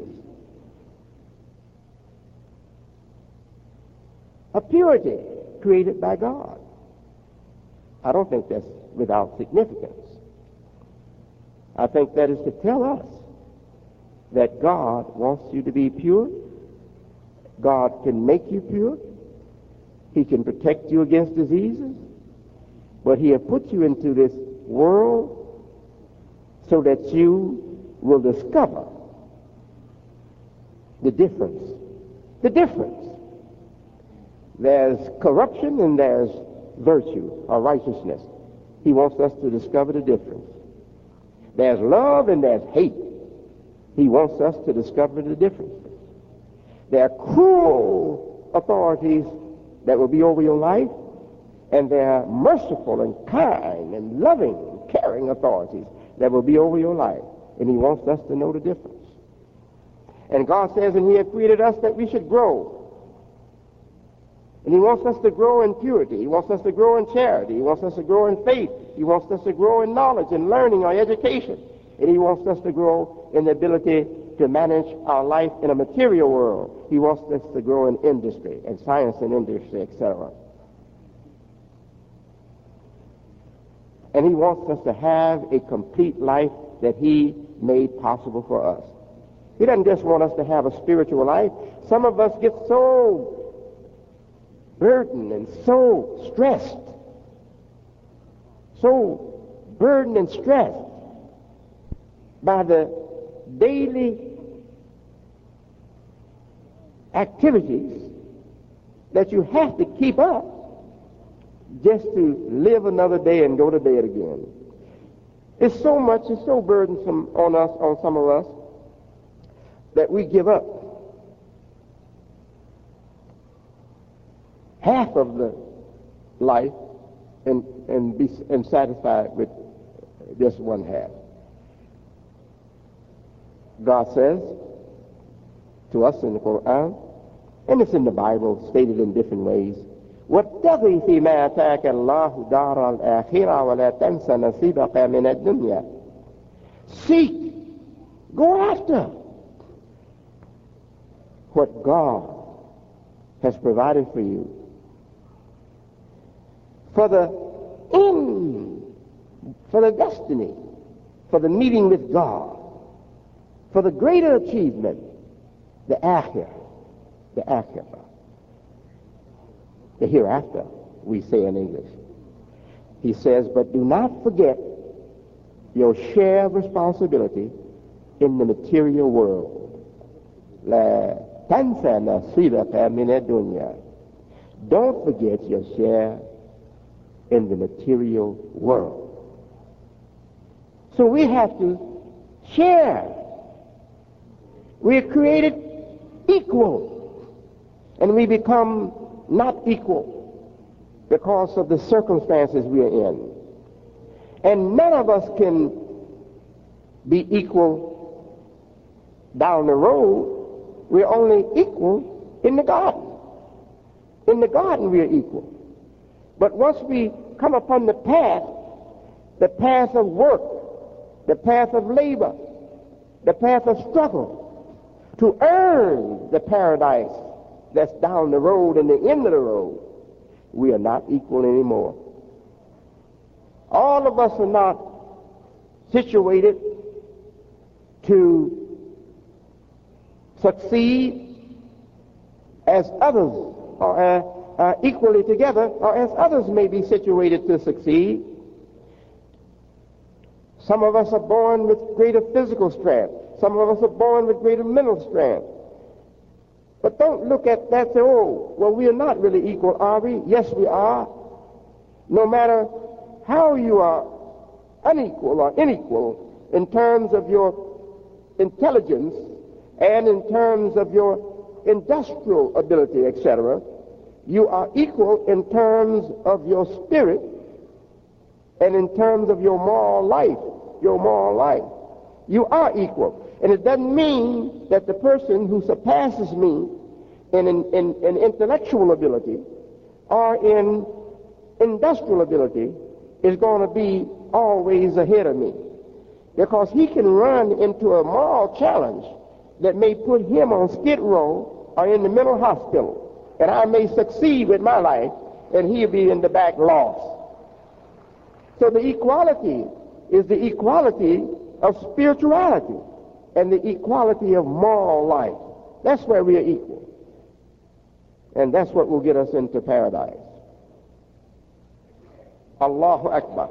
A purity created by God. I don't think that's without significance. I think that is to tell us that God wants you to be pure. God can make you pure. He can protect you against diseases. But he has put you into this world so that you will discover the difference. The difference. There's corruption and there's virtue or righteousness. He wants us to discover the difference. There's love and there's hate. He wants us to discover the differences. There are cruel authorities that will be over your life, and there are merciful and kind and loving and caring authorities that will be over your life. And he wants us to know the difference. And God says, and he has created us that we should grow. And he wants us to grow in purity. He wants us to grow in charity. He wants us to grow in faith. He wants us to grow in knowledge and learning or education. And he wants us to grow in the ability to manage our life in a material world. He wants us to grow in industry and science and industry, etc. And he wants us to have a complete life that he made possible for us. He doesn't just want us to have a spiritual life. Some of us get so burdened and so stressed, so burdened and stressed by the daily activities that you have to keep up just to live another day and go to bed again. It's so burdensome on us, on some of us, that we give up half of the life and be satisfied with just one half. God says to us in the Quran, and it's in the Bible stated in different ways, وَابْتَغِي فِي مَا آتَاكَ اللَّهُ دَارَ الْآخِرَةَ وَلَا تَنْسَ نَصِيبَكَ مِنَ الدُّنْيَا. Seek, go after what God has provided for you, for the end, for the destiny, for the meeting with God, for the greater achievement, the akhirah, the hereafter, we say in English. He says, but do not forget your share of responsibility in the material world. La tansa nasibaka min ad-dunya. Don't forget your share in the material world. So we have to share. We are created equal, and we become not equal because of the circumstances we are in. And none of us can be equal down the road. We're only equal in the garden. In the garden we are equal. But once we come upon the path of work, the path of labor, the path of struggle, to earn the paradise that's down the road and the end of the road, we are not equal anymore. All of us are not situated to succeed as others, or equally together, or as others may be situated to succeed. Some of us are born with greater physical strength. Some of us are born with greater mental strength. But don't look at that and say, oh, well, we are not really equal, are we? Yes, we are. No matter how you are unequal or unequal in terms of your intelligence and in terms of your industrial ability, etc., you are equal in terms of your spirit and in terms of your moral life. Your moral life. You are equal. And it doesn't mean that the person who surpasses me in intellectual ability or in industrial ability is going to be always ahead of me, because he can run into a moral challenge that may put him on skid row or in the mental hospital, and I may succeed with my life and he'll be in the back lost. So the equality is the equality of spirituality and the equality of moral life. That's where we are equal. And that's what will get us into paradise. Allahu Akbar.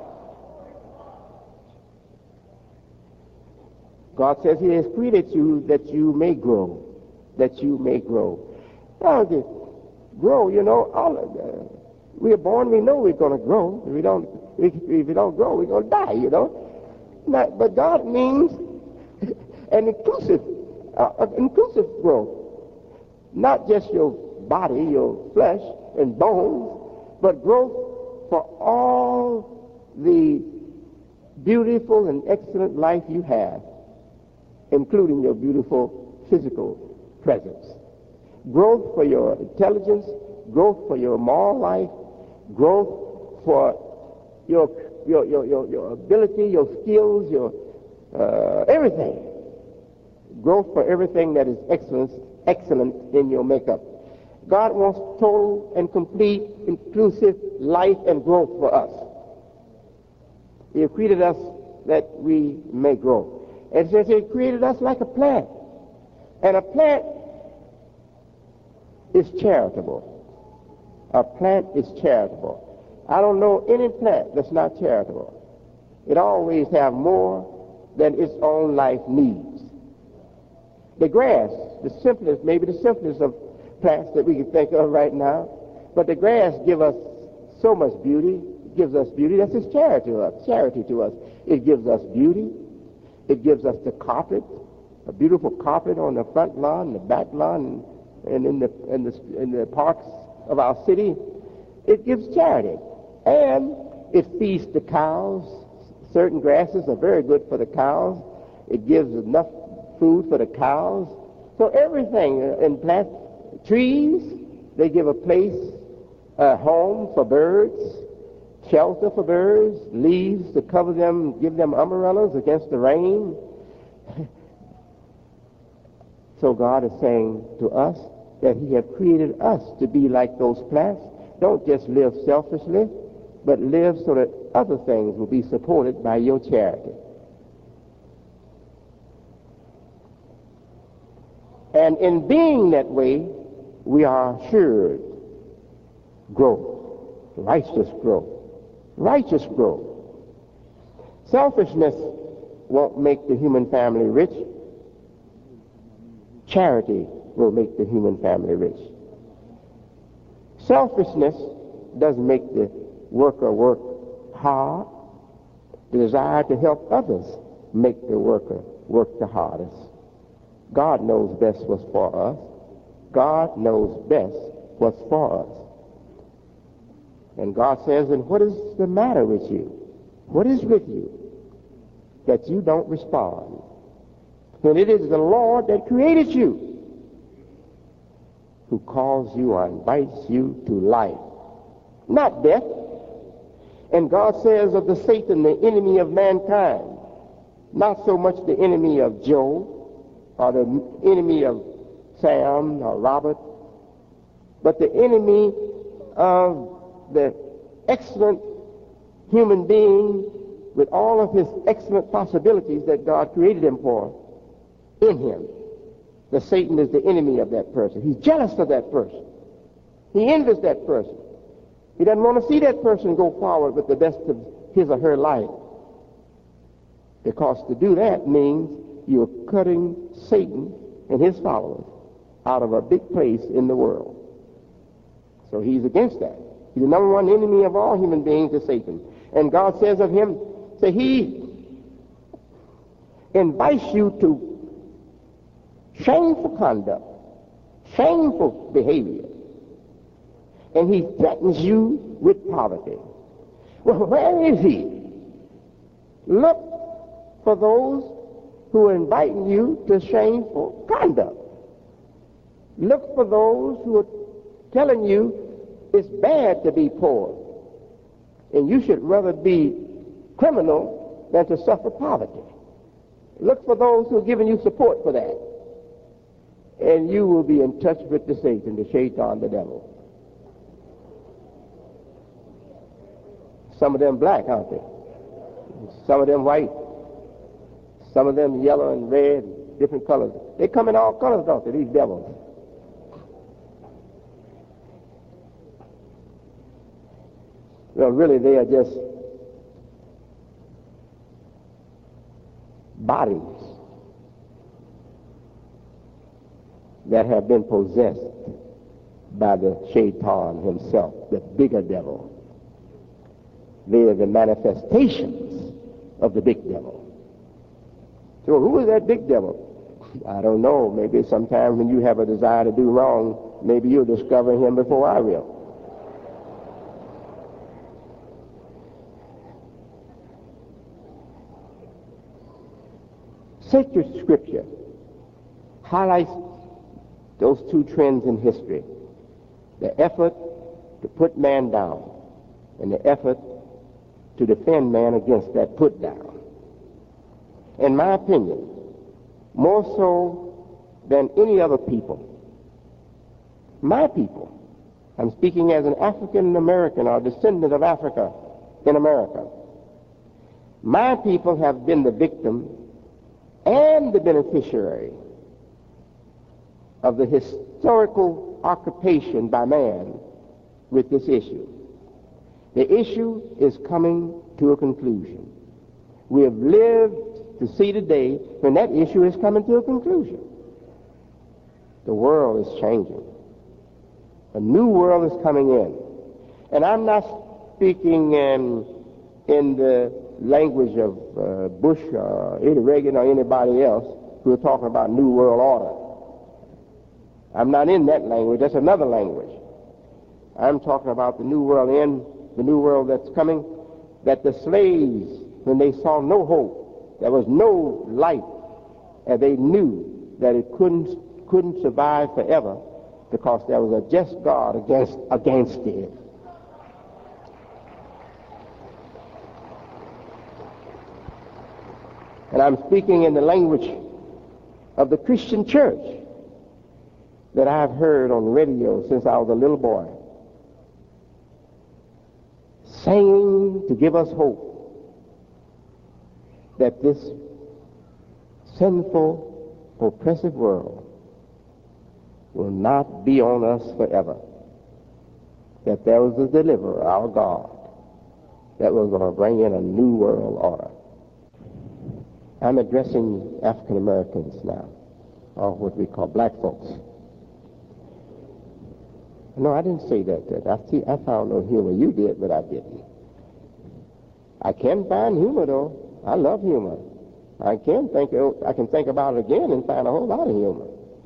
God says he has created you that you may grow. That you may grow. Now, grow, you know, we are born, we know we're going to grow. If we don't grow, we're going to die, you know. But God means an inclusive growth. Not just your body, your flesh and bones, but growth for all the beautiful and excellent life you have, including your beautiful physical presence. Growth for your intelligence, growth for your moral life, growth for your ability, your skills, your everything. Growth for everything that is excellent in your makeup. God wants total and complete, inclusive life and growth for us. He created us that we may grow. And it says he created us like a plant. And a plant is charitable. A plant is charitable. I don't know any plant that's not charitable. It always has more than its own life needs. The grass, maybe the simplest of plants that we can think of right now. But the grass gives us so much beauty. It gives us beauty. That's His charity to us. It gives us beauty. It gives us the carpet, a beautiful carpet on the front lawn, the back lawn, and in the parks of our city. It gives charity. And it feeds the cows. Certain grasses are very good for the cows. It gives enough food for the cows. So everything in plants, trees, they give a place, a home for birds, shelter for birds, leaves to cover them, give them umbrellas against the rain. So God is saying to us that He has created us to be like those plants. Don't just live selfishly, but live so that other things will be supported by your charity. And in being that way, we are assured growth, righteous growth, righteous growth. Selfishness won't make the human family rich. Charity will make the human family rich. Selfishness doesn't make the worker work hard. The desire to help others make the worker work the hardest. God knows best what's for us. God knows best what's for us. And God says, and what is the matter with you? What is with you that you don't respond? When it is the Lord that created you, who calls you or invites you to life, not death. And God says of the Satan, the enemy of mankind, not so much the enemy of Joe or the enemy of Sam or Robert, but the enemy of the excellent human being with all of his excellent possibilities that God created him for in him. The Satan is the enemy of that person. He's jealous of that person. He envies that person. He doesn't want to see that person go forward with the best of his or her life. Because to do that means you're cutting Satan and his followers out of a big place in the world. So he's against that. He's the number one enemy of all human beings is Satan. And God says of him, so he invites you to shameful conduct, shameful behavior. And he threatens you with poverty. Well, where is he? Look for those who are inviting you to shameful conduct. Look for those who are telling you it's bad to be poor, and you should rather be criminal than to suffer poverty. Look for those who are giving you support for that, and you will be in touch with the Satan, the Shaitan, the devil. Some of them black, aren't they? Some of them white. Some of them yellow and red, different colors. They come in all colors, don't they, these devils? Well, really, they are just bodies that have been possessed by the Shaitan himself, the bigger devil. They are the manifestations of the big devil. So who is that big devil? I don't know. Maybe sometime when you have a desire to do wrong, maybe you'll discover him before I will. Sacred Scripture highlights those two trends in history, the effort to put man down and the effort to defend man against that put down. In my opinion, more so than any other people, my people, I'm speaking as an African American or descendant of Africa in America, my people have been the victim and the beneficiary of the historical occupation by man with this issue. The issue is coming to a conclusion. We have lived to see the day when that issue is coming to a conclusion. The world is changing. A new world is coming in. And I'm not speaking in the language of Bush or Eddie Reagan or anybody else who are talking about New World Order. I'm not in that language. That's another language. I'm talking about the new world the new world that's coming, that the slaves, when they saw no hope, there was no light, and they knew that it couldn't survive forever because there was a just God against it. And I'm speaking in the language of the Christian church that I've heard on the radio since I was a little boy, singing to give us hope that this sinful, oppressive world will not be on us forever, that there was a deliverer, our God, that was going to bring in a new world order. I'm addressing African Americans now, or what we call black folks. No, I didn't say that. I found no humor. You did, but I didn't. I can find humor, though. I love humor. I can think about it again and find a whole lot of humor.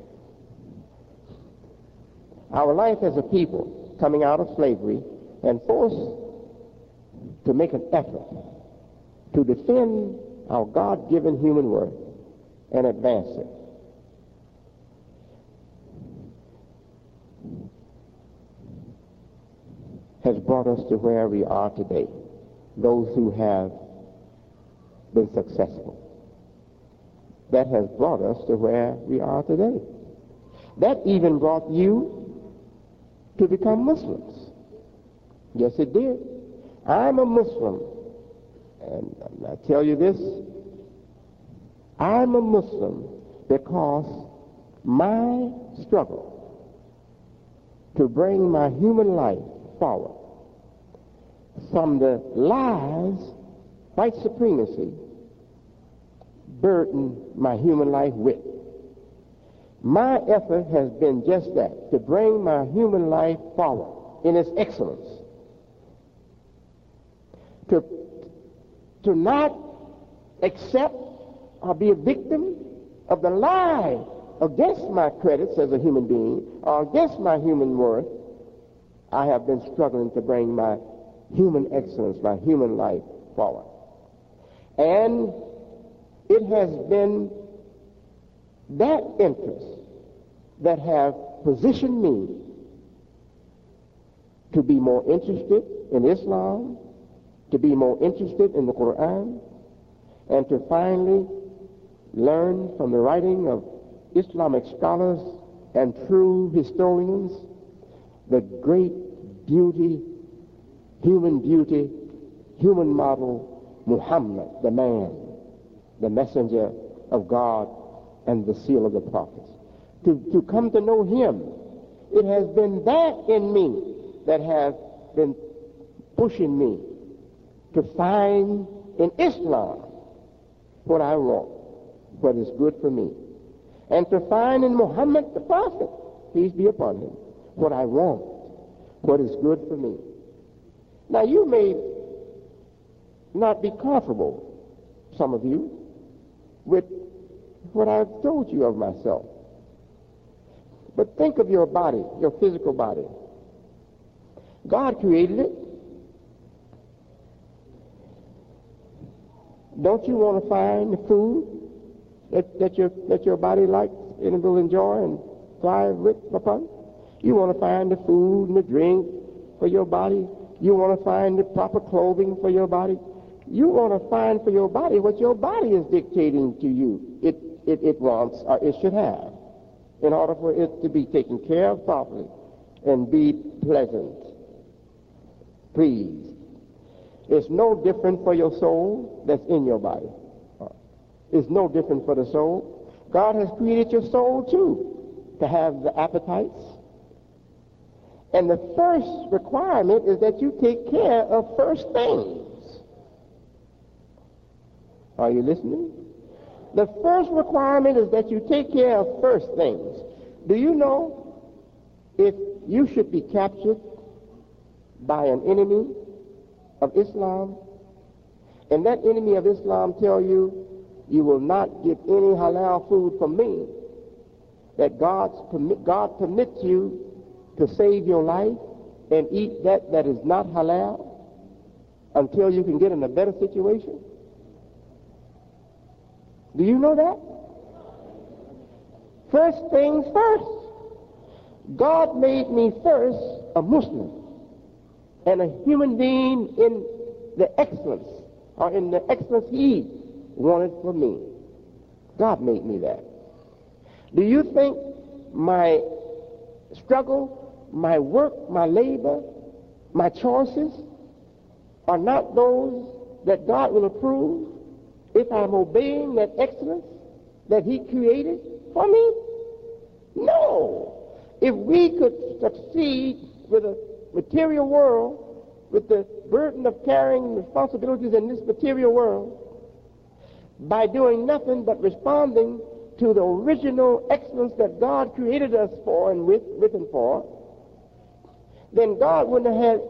Our life as a people, coming out of slavery and forced to make an effort to defend our God-given human worth and advance it. Has brought us to where we are today, those who have been successful. That has brought us to where we are today. That even brought you to become Muslims. Yes, it did. I'm a Muslim. And I tell you this, I'm a Muslim because my struggle to bring my human life forward from the lies, white supremacy, burden my human life with. My effort has been just that, to bring my human life forward in its excellence. To not accept or be a victim of the lie against my credits as a human being or against my human worth. I have been struggling to bring my human excellence, my human life forward. And it has been that interest that have positioned me to be more interested in Islam, to be more interested in the Quran, and to finally learn from the writing of Islamic scholars and true historians the great beauty, human model, Muhammad, the man, the messenger of God and the seal of the prophets. To come to know him, it has been that in me that has been pushing me to find in Islam what I want, what is good for me, and to find in Muhammad the prophet, peace be upon him, what I want, what is good for me. Now you may not be comfortable, some of you, with what I've told you of myself. But think of your body, your physical body. God created it. Don't you want to find the food that your body likes and will enjoy and thrive with upon? You want to find the food and the drink for your body. You want to find the proper clothing for your body. You want to find for your body what your body is dictating to you it wants or it should have in order for it to be taken care of properly and be pleasant, pleased. It's no different for your soul that's in your body. It's no different for the soul. God has created your soul too, to have the appetites. And the first requirement is that you take care of first things. Are you listening? The first requirement is that you take care of first things. Do you know if you should be captured by an enemy of Islam, and that enemy of Islam tell you, you will not get any halal food from me, that God permits you to save your life and eat that is not halal until you can get in a better situation? Do you know that? First things first. God made me first a Muslim and a human being in the excellence, or in the excellence he wanted for me. God made me that. Do you think my struggle, my work, my labor, my choices are not those that God will approve if I'm obeying that excellence that he created for me? No. If we could succeed with a material world, with the burden of carrying responsibilities in this material world, by doing nothing but responding to the original excellence that God created us for and with and for, then God wouldn't have had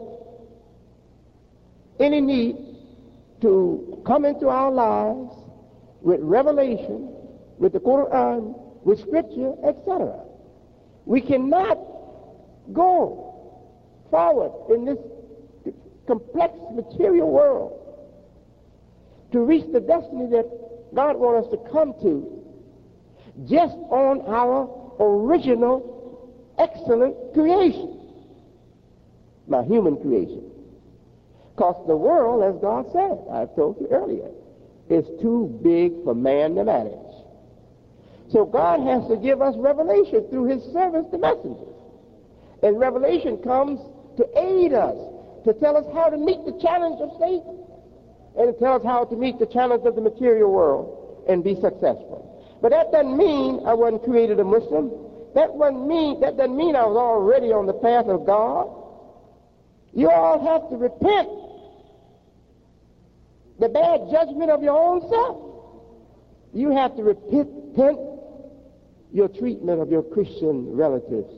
any need to come into our lives with revelation, with the Quran, with Scripture, etc. We cannot go forward in this complex material world to reach the destiny that God wants us to come to just on our original excellent creation, my human creation. Because the world, as God said, I've told you earlier, is too big for man to manage. So God has to give us revelation through his servants, the messengers. And revelation comes to aid us, to tell us how to meet the challenge of Satan, and to tell us how to meet the challenge of the material world and be successful. But that doesn't mean I wasn't created a Muslim. That doesn't mean I was already on the path of God. You all have to repent the bad judgment of your own self. You have to repent your treatment of your Christian relatives.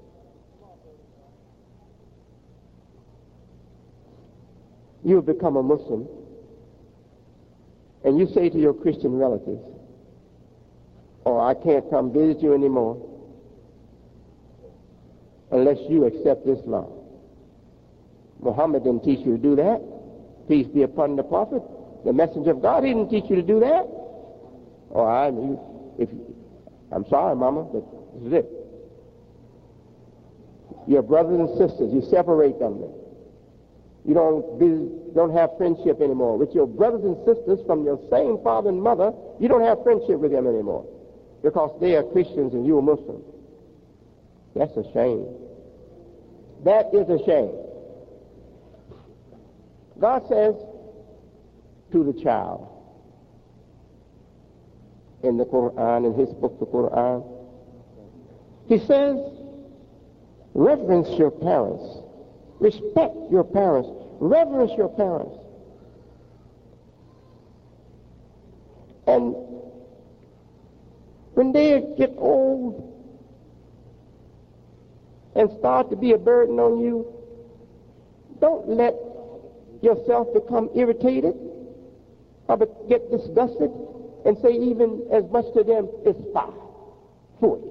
You have become a Muslim, and you say to your Christian relatives, "Oh, I can't come visit you anymore unless you accept Islam." Muhammad didn't teach you to do that. Peace be upon the Prophet, the messenger of God. He didn't teach you to do that. Oh, I'm sorry, Mama, but this is it. Your brothers and sisters, you separate them. You don't have friendship anymore with your brothers and sisters from your same father and mother. You don't have friendship with them anymore because they are Christians and you are Muslims. That's a shame. That is a shame. God says to the child in the Quran, in his book, the Quran, he says, reverence your parents, respect your parents, reverence your parents. And when they get old and start to be a burden on you, don't let yourself become irritated or get disgusted and say even as much to them as 40.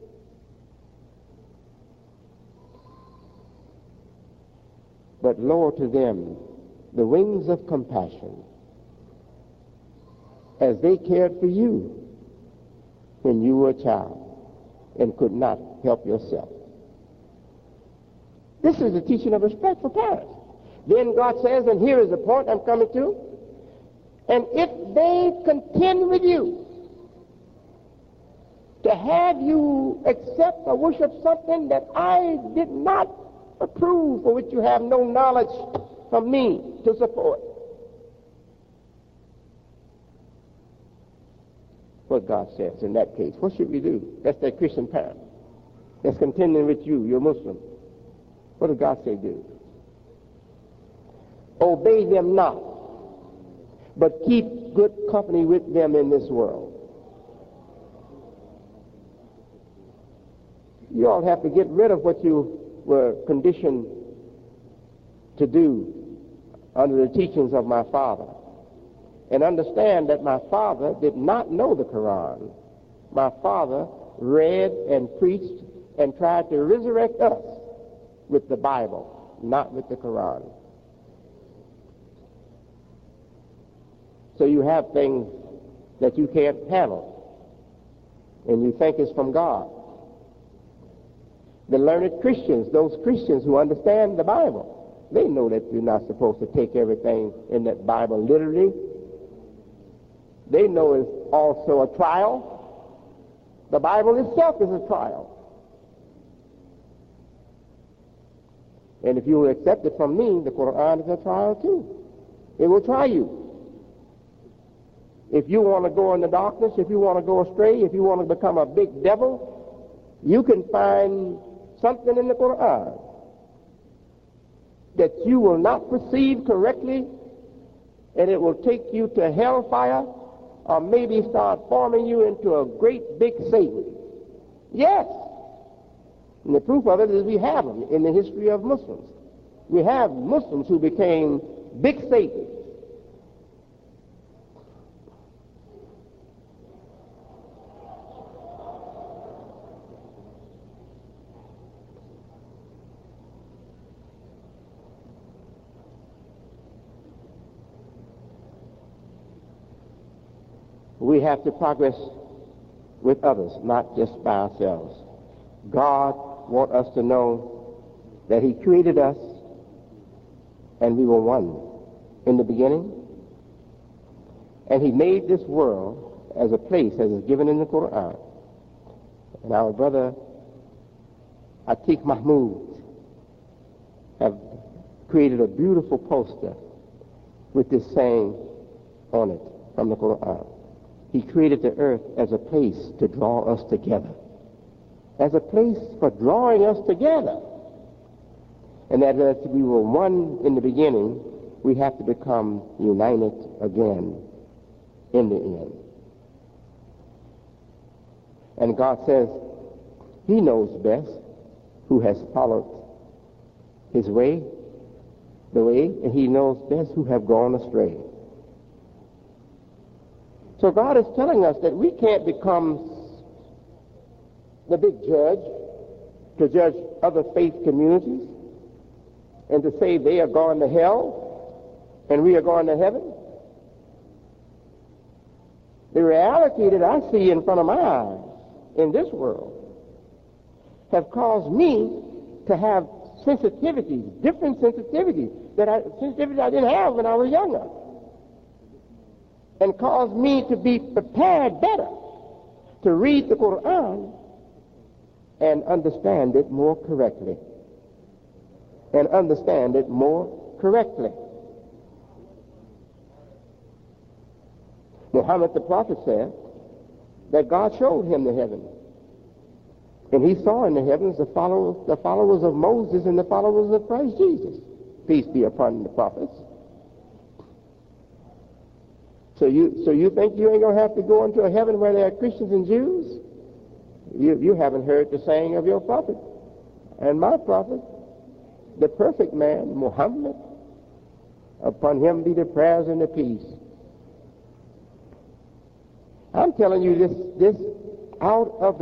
But lower to them the wings of compassion as they cared for you when you were a child and could not help yourself. This is the teaching of respect for parents. Then God says, and here is the point I'm coming to, and if they contend with you to have you accept or worship something that I did not approve, for which you have no knowledge from me to support, what God says in that case, what should we do? That's that Christian parent that's contending with you, you're Muslim. What does God say do? Obey them not, but keep good company with them in this world. You all have to get rid of what you were conditioned to do under the teachings of my father. And understand that my father did not know the Quran. My father read and preached and tried to resurrect us with the Bible, not with the Quran. So you have things that you can't handle, and you think it's from God. The learned Christians, those Christians who understand the Bible, they know that you're not supposed to take everything in that Bible literally. They know it's also a trial. The Bible itself is a trial. And if you will accept it from me, the Quran is a trial too. It will try you. If you want to go in the darkness, if you want to go astray, if you want to become a big devil, you can find something in the Quran that you will not perceive correctly, and it will take you to hellfire, or maybe start forming you into a great big Satan. Yes. And the proof of it is we have them in the history of Muslims. We have Muslims who became big Satans. We have to progress with others, not just by ourselves. God wants us to know that he created us and we were one in the beginning. And he made this world as a place as is given in the Quran. And our brother Atiq Mahmoud have created a beautiful poster with this saying on it from the Quran. He created the earth as a place to draw us together, as a place for drawing us together. And that as we were one in the beginning, we have to become united again in the end. And God says he knows best who has followed his way, the way, and he knows best who have gone astray. So God is telling us that we can't become the big judge to judge other faith communities and to say they are going to hell and we are going to heaven. The reality that I see in front of my eyes in this world have caused me to have sensitivities, different sensitivities, sensitivities I didn't have when I was younger, and caused me to be prepared better to read the Quran and understand it more correctly. Muhammad the Prophet said that God showed him the heaven. And he saw in the heavens the followers of Moses and the followers of Christ Jesus. Peace be upon the prophets. So you think you ain't going to have to go into a heaven where there are Christians and Jews? You haven't heard the saying of your prophet. And my prophet, the perfect man, Muhammad, upon him be the prayers and the peace. I'm telling you this out of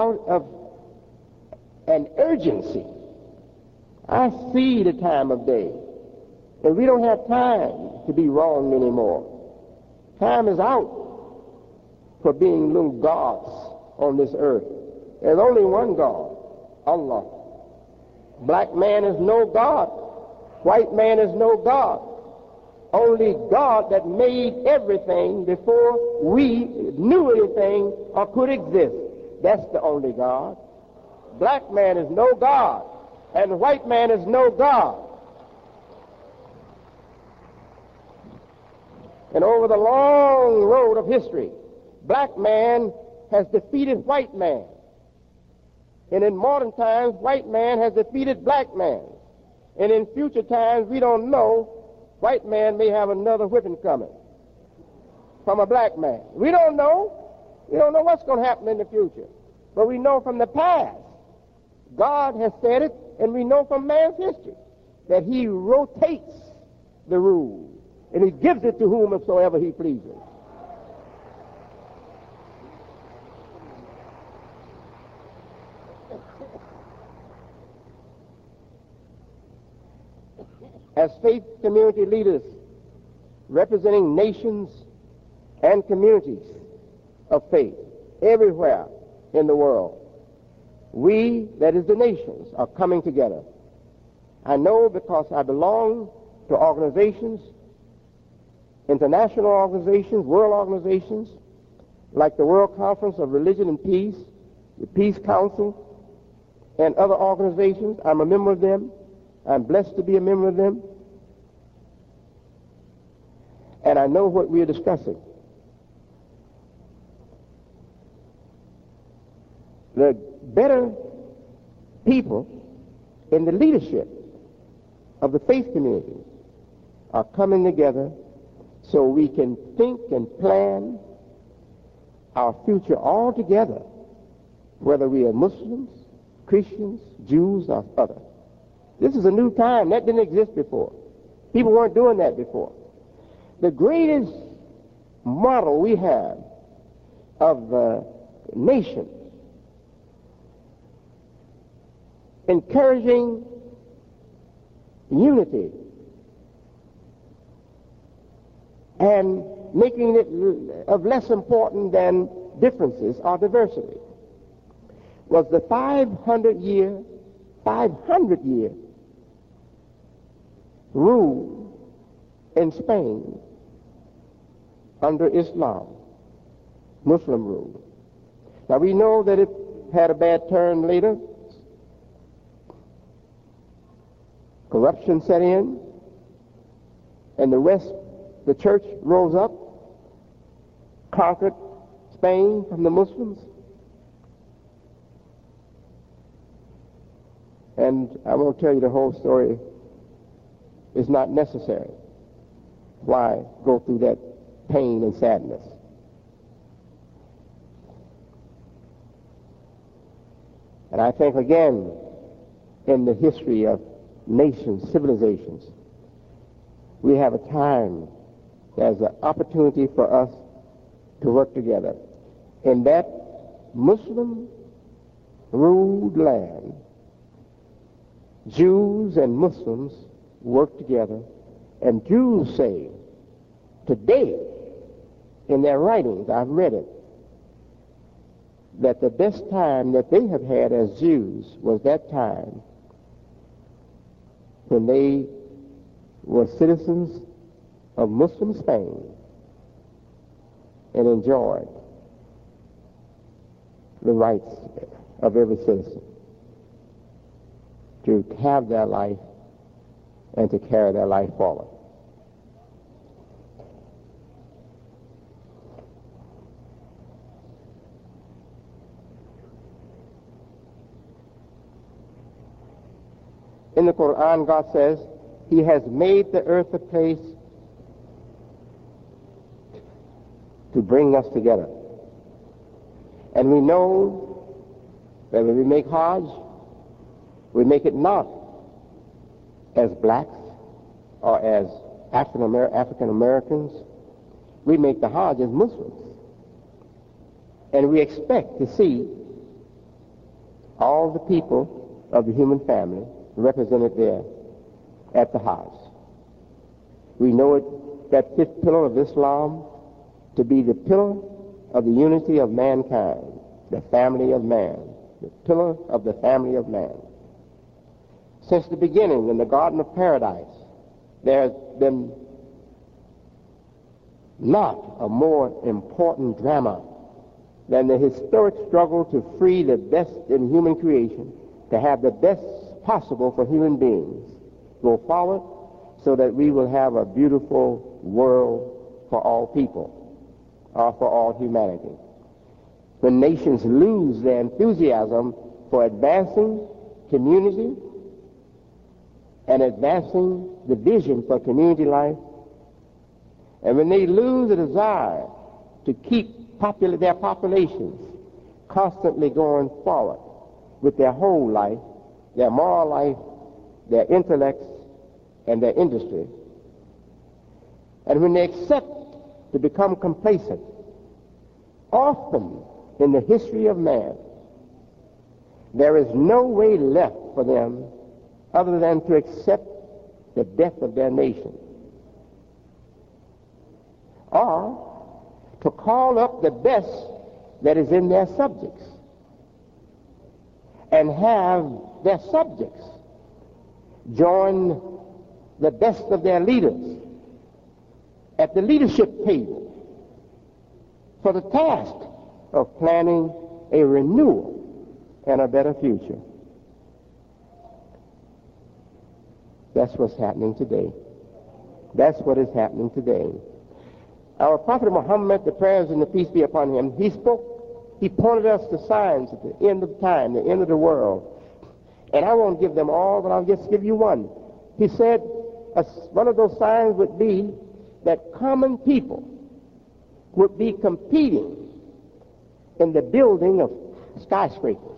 an urgency. I see the time of day. And we don't have time to be wrong anymore. Time is out for being little gods on this earth. There's only one God, Allah. Black man is no God. White man is no God. Only God that made everything before we knew anything or could exist. That's the only God. Black man is no God, and white man is no God. And over the long road of history, black man has defeated white man. And in modern times, white man has defeated black man. And in future times, we don't know, white man may have another whipping coming from a black man. We don't know. We don't know what's going to happen in the future. But we know from the past, God has said it, And we know from man's history that he rotates the rule, and he gives it to whomsoever he pleases. As faith community leaders representing nations and communities of faith everywhere in the world, we, that is the nations, are coming together. I know because I belong to organizations, international organizations, world organizations, like the World Conference of Religion and Peace, the Peace Council, and other organizations. I'm a member of them. I'm blessed to be a member of them. And I know what we are discussing. The better people in the leadership of the faith community are coming together so we can think and plan our future all together, whether we are Muslims, Christians, Jews, or other. This is a new time. That didn't exist before. People weren't doing that before. The greatest model we have of the nation encouraging unity and making it of less important than differences or diversity was the 500-year rule in Spain under Islam, Muslim rule. Now we know that it had a bad turn later. Corruption set in, and the church rose up, conquered Spain from the Muslims. And I won't tell you the whole story. It's not necessary. Why go through that pain and sadness? And I think again, in the history of nations, civilizations, we have a time, there's an opportunity for us to work together. In that Muslim-ruled land, Jews and Muslims work together, and Jews say today in their writings, I've read it, that the best time that they have had as Jews was that time when they were citizens of Muslim Spain and enjoyed the rights of every citizen to have their life and to carry their life forward. In the Quran, God says, He has made the earth a place to bring us together. And we know that when we make Hajj, we make it not as blacks or as African Americans. We make the Hajj as Muslims. And we expect to see all the people of the human family represented there at the Hajj. We know it, that fifth pillar of Islam, to be the pillar of the unity of mankind, the family of man, the pillar of the family of man. Since the beginning in the Garden of Paradise, there has been not a more important drama than the historic struggle to free the best in human creation, to have the best possible for human beings go forward so that we will have a beautiful world for all people, or for all humanity. When nations lose their enthusiasm for advancing community and advancing the vision for community life, and when they lose the desire to keep their populations constantly going forward with their whole life, their moral life, their intellects, and their industry. And when they accept to become complacent, often in the history of man, there is no way left for them other than to accept the death of their nation, or to call up the best that is in their subjects and have their subjects join the best of their leaders at the leadership table for the task of planning a renewal and a better future. That's what's happening today. That's what is happening today. Our Prophet Muhammad, the prayers and the peace be upon him, he pointed us to signs at the end of time, the end of the world. And I won't give them all, but I'll just give you one. He said one of those signs would be that common people would be competing in the building of skyscrapers.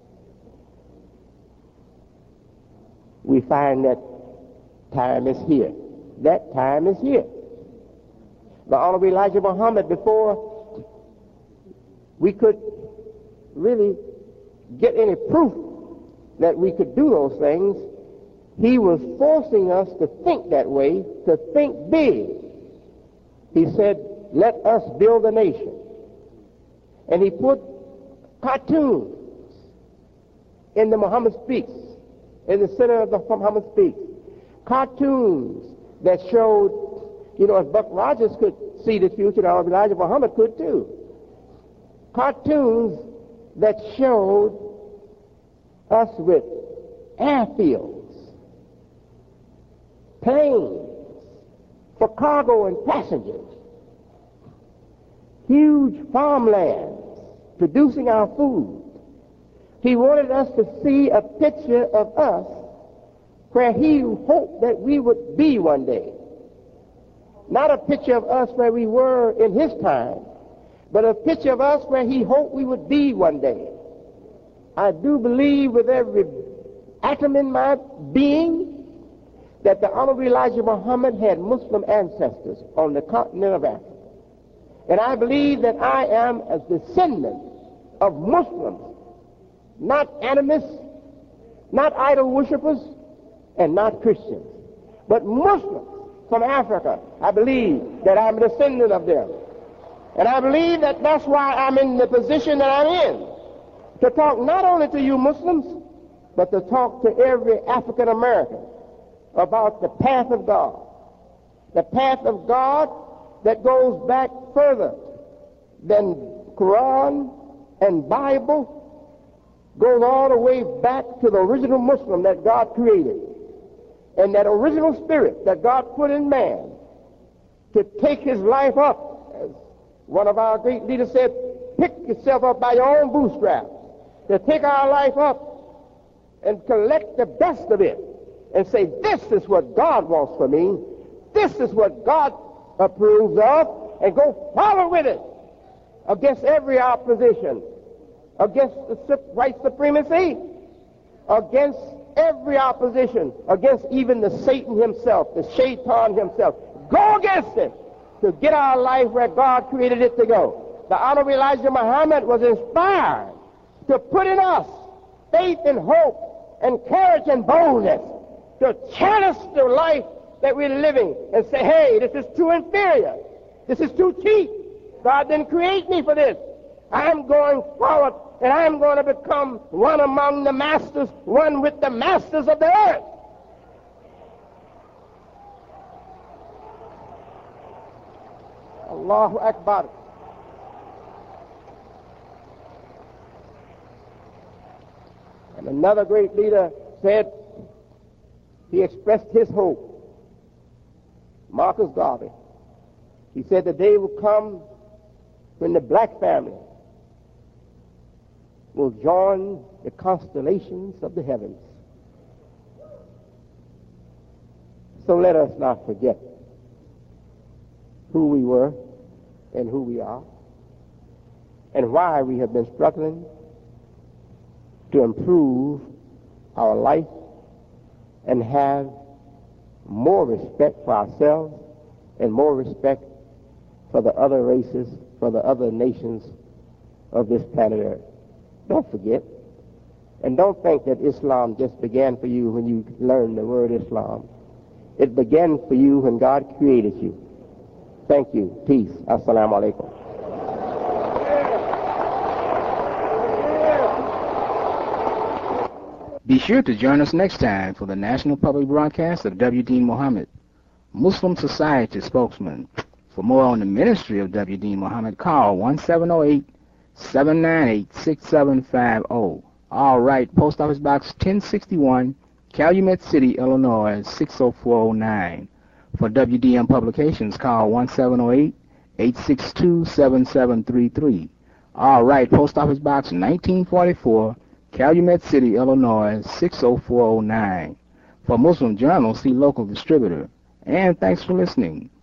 We find that time is here. That time is here. The Honorable Elijah Muhammad, before we could really get any proof that we could do those things, he was forcing us to think that way, to think big. He said, let us build a nation. And he put cartoons in the Muhammad Speaks, in the center of the Muhammad Speaks. Cartoons that showed, if Buck Rogers could see the future, Elijah Muhammad could too. Cartoons that showed us with airfields, planes for cargo and passengers, huge farmlands producing our food. He wanted us to see a picture of us where he hoped that we would be one day. Not a picture of us where we were in his time, but a picture of us where he hoped we would be one day. I do believe with every atom in my being that the Honorable Elijah Muhammad had Muslim ancestors on the continent of Africa. And I believe that I am a descendant of Muslims, not animists, not idol worshippers, and not Christians, but Muslims from Africa. I believe that I'm a descendant of them. And I believe that that's why I'm in the position that I'm in, to talk not only to you Muslims, but to talk to every African American about the path of God. The path of God that goes back further than Quran and Bible, goes all the way back to the original Muslim that God created. And that original spirit that God put in man to take his life up, as one of our great leaders said, pick yourself up by your own bootstraps, to take our life up and collect the best of it and say, this is what God wants for me, this is what God approves of, and go follow with it against every opposition, against the white supremacy, against every opposition, against even the Satan himself, the Shaitan himself. Go against it to get our life where God created it to go. The Honorable Elijah Muhammad was inspired to put in us faith and hope and courage and boldness to challenge the life that we're living and say, hey, this is too inferior. This is too cheap. God didn't create me for this. I'm going forward, and I'm going to become one among the masters, one with the masters of the earth. Allahu Akbar. And another great leader said, he expressed his hope. Marcus Garvey. He said the day will come when the black family will join the constellations of the heavens. So let us not forget who we were and who we are and why we have been struggling to improve our life and have more respect for ourselves and more respect for the other races, for the other nations of this planet Earth. Don't forget. And don't think that Islam just began for you when you learned the word Islam. It began for you when God created you. Thank you. Peace. Assalamu alaikum. Be sure to join us next time for the National Public Broadcast of W. Deen Muhammad, Muslim Society spokesman. For more on the ministry of W. Deen Muhammad, call 1708-798-6750. All right, Post Office Box 1061, Calumet City, Illinois 60409. For WDM Publications, call 1708-862-7733. All right, Post Office Box 1944, Calumet City, Illinois 60409. For Muslim Journal, see local distributor. And thanks for listening.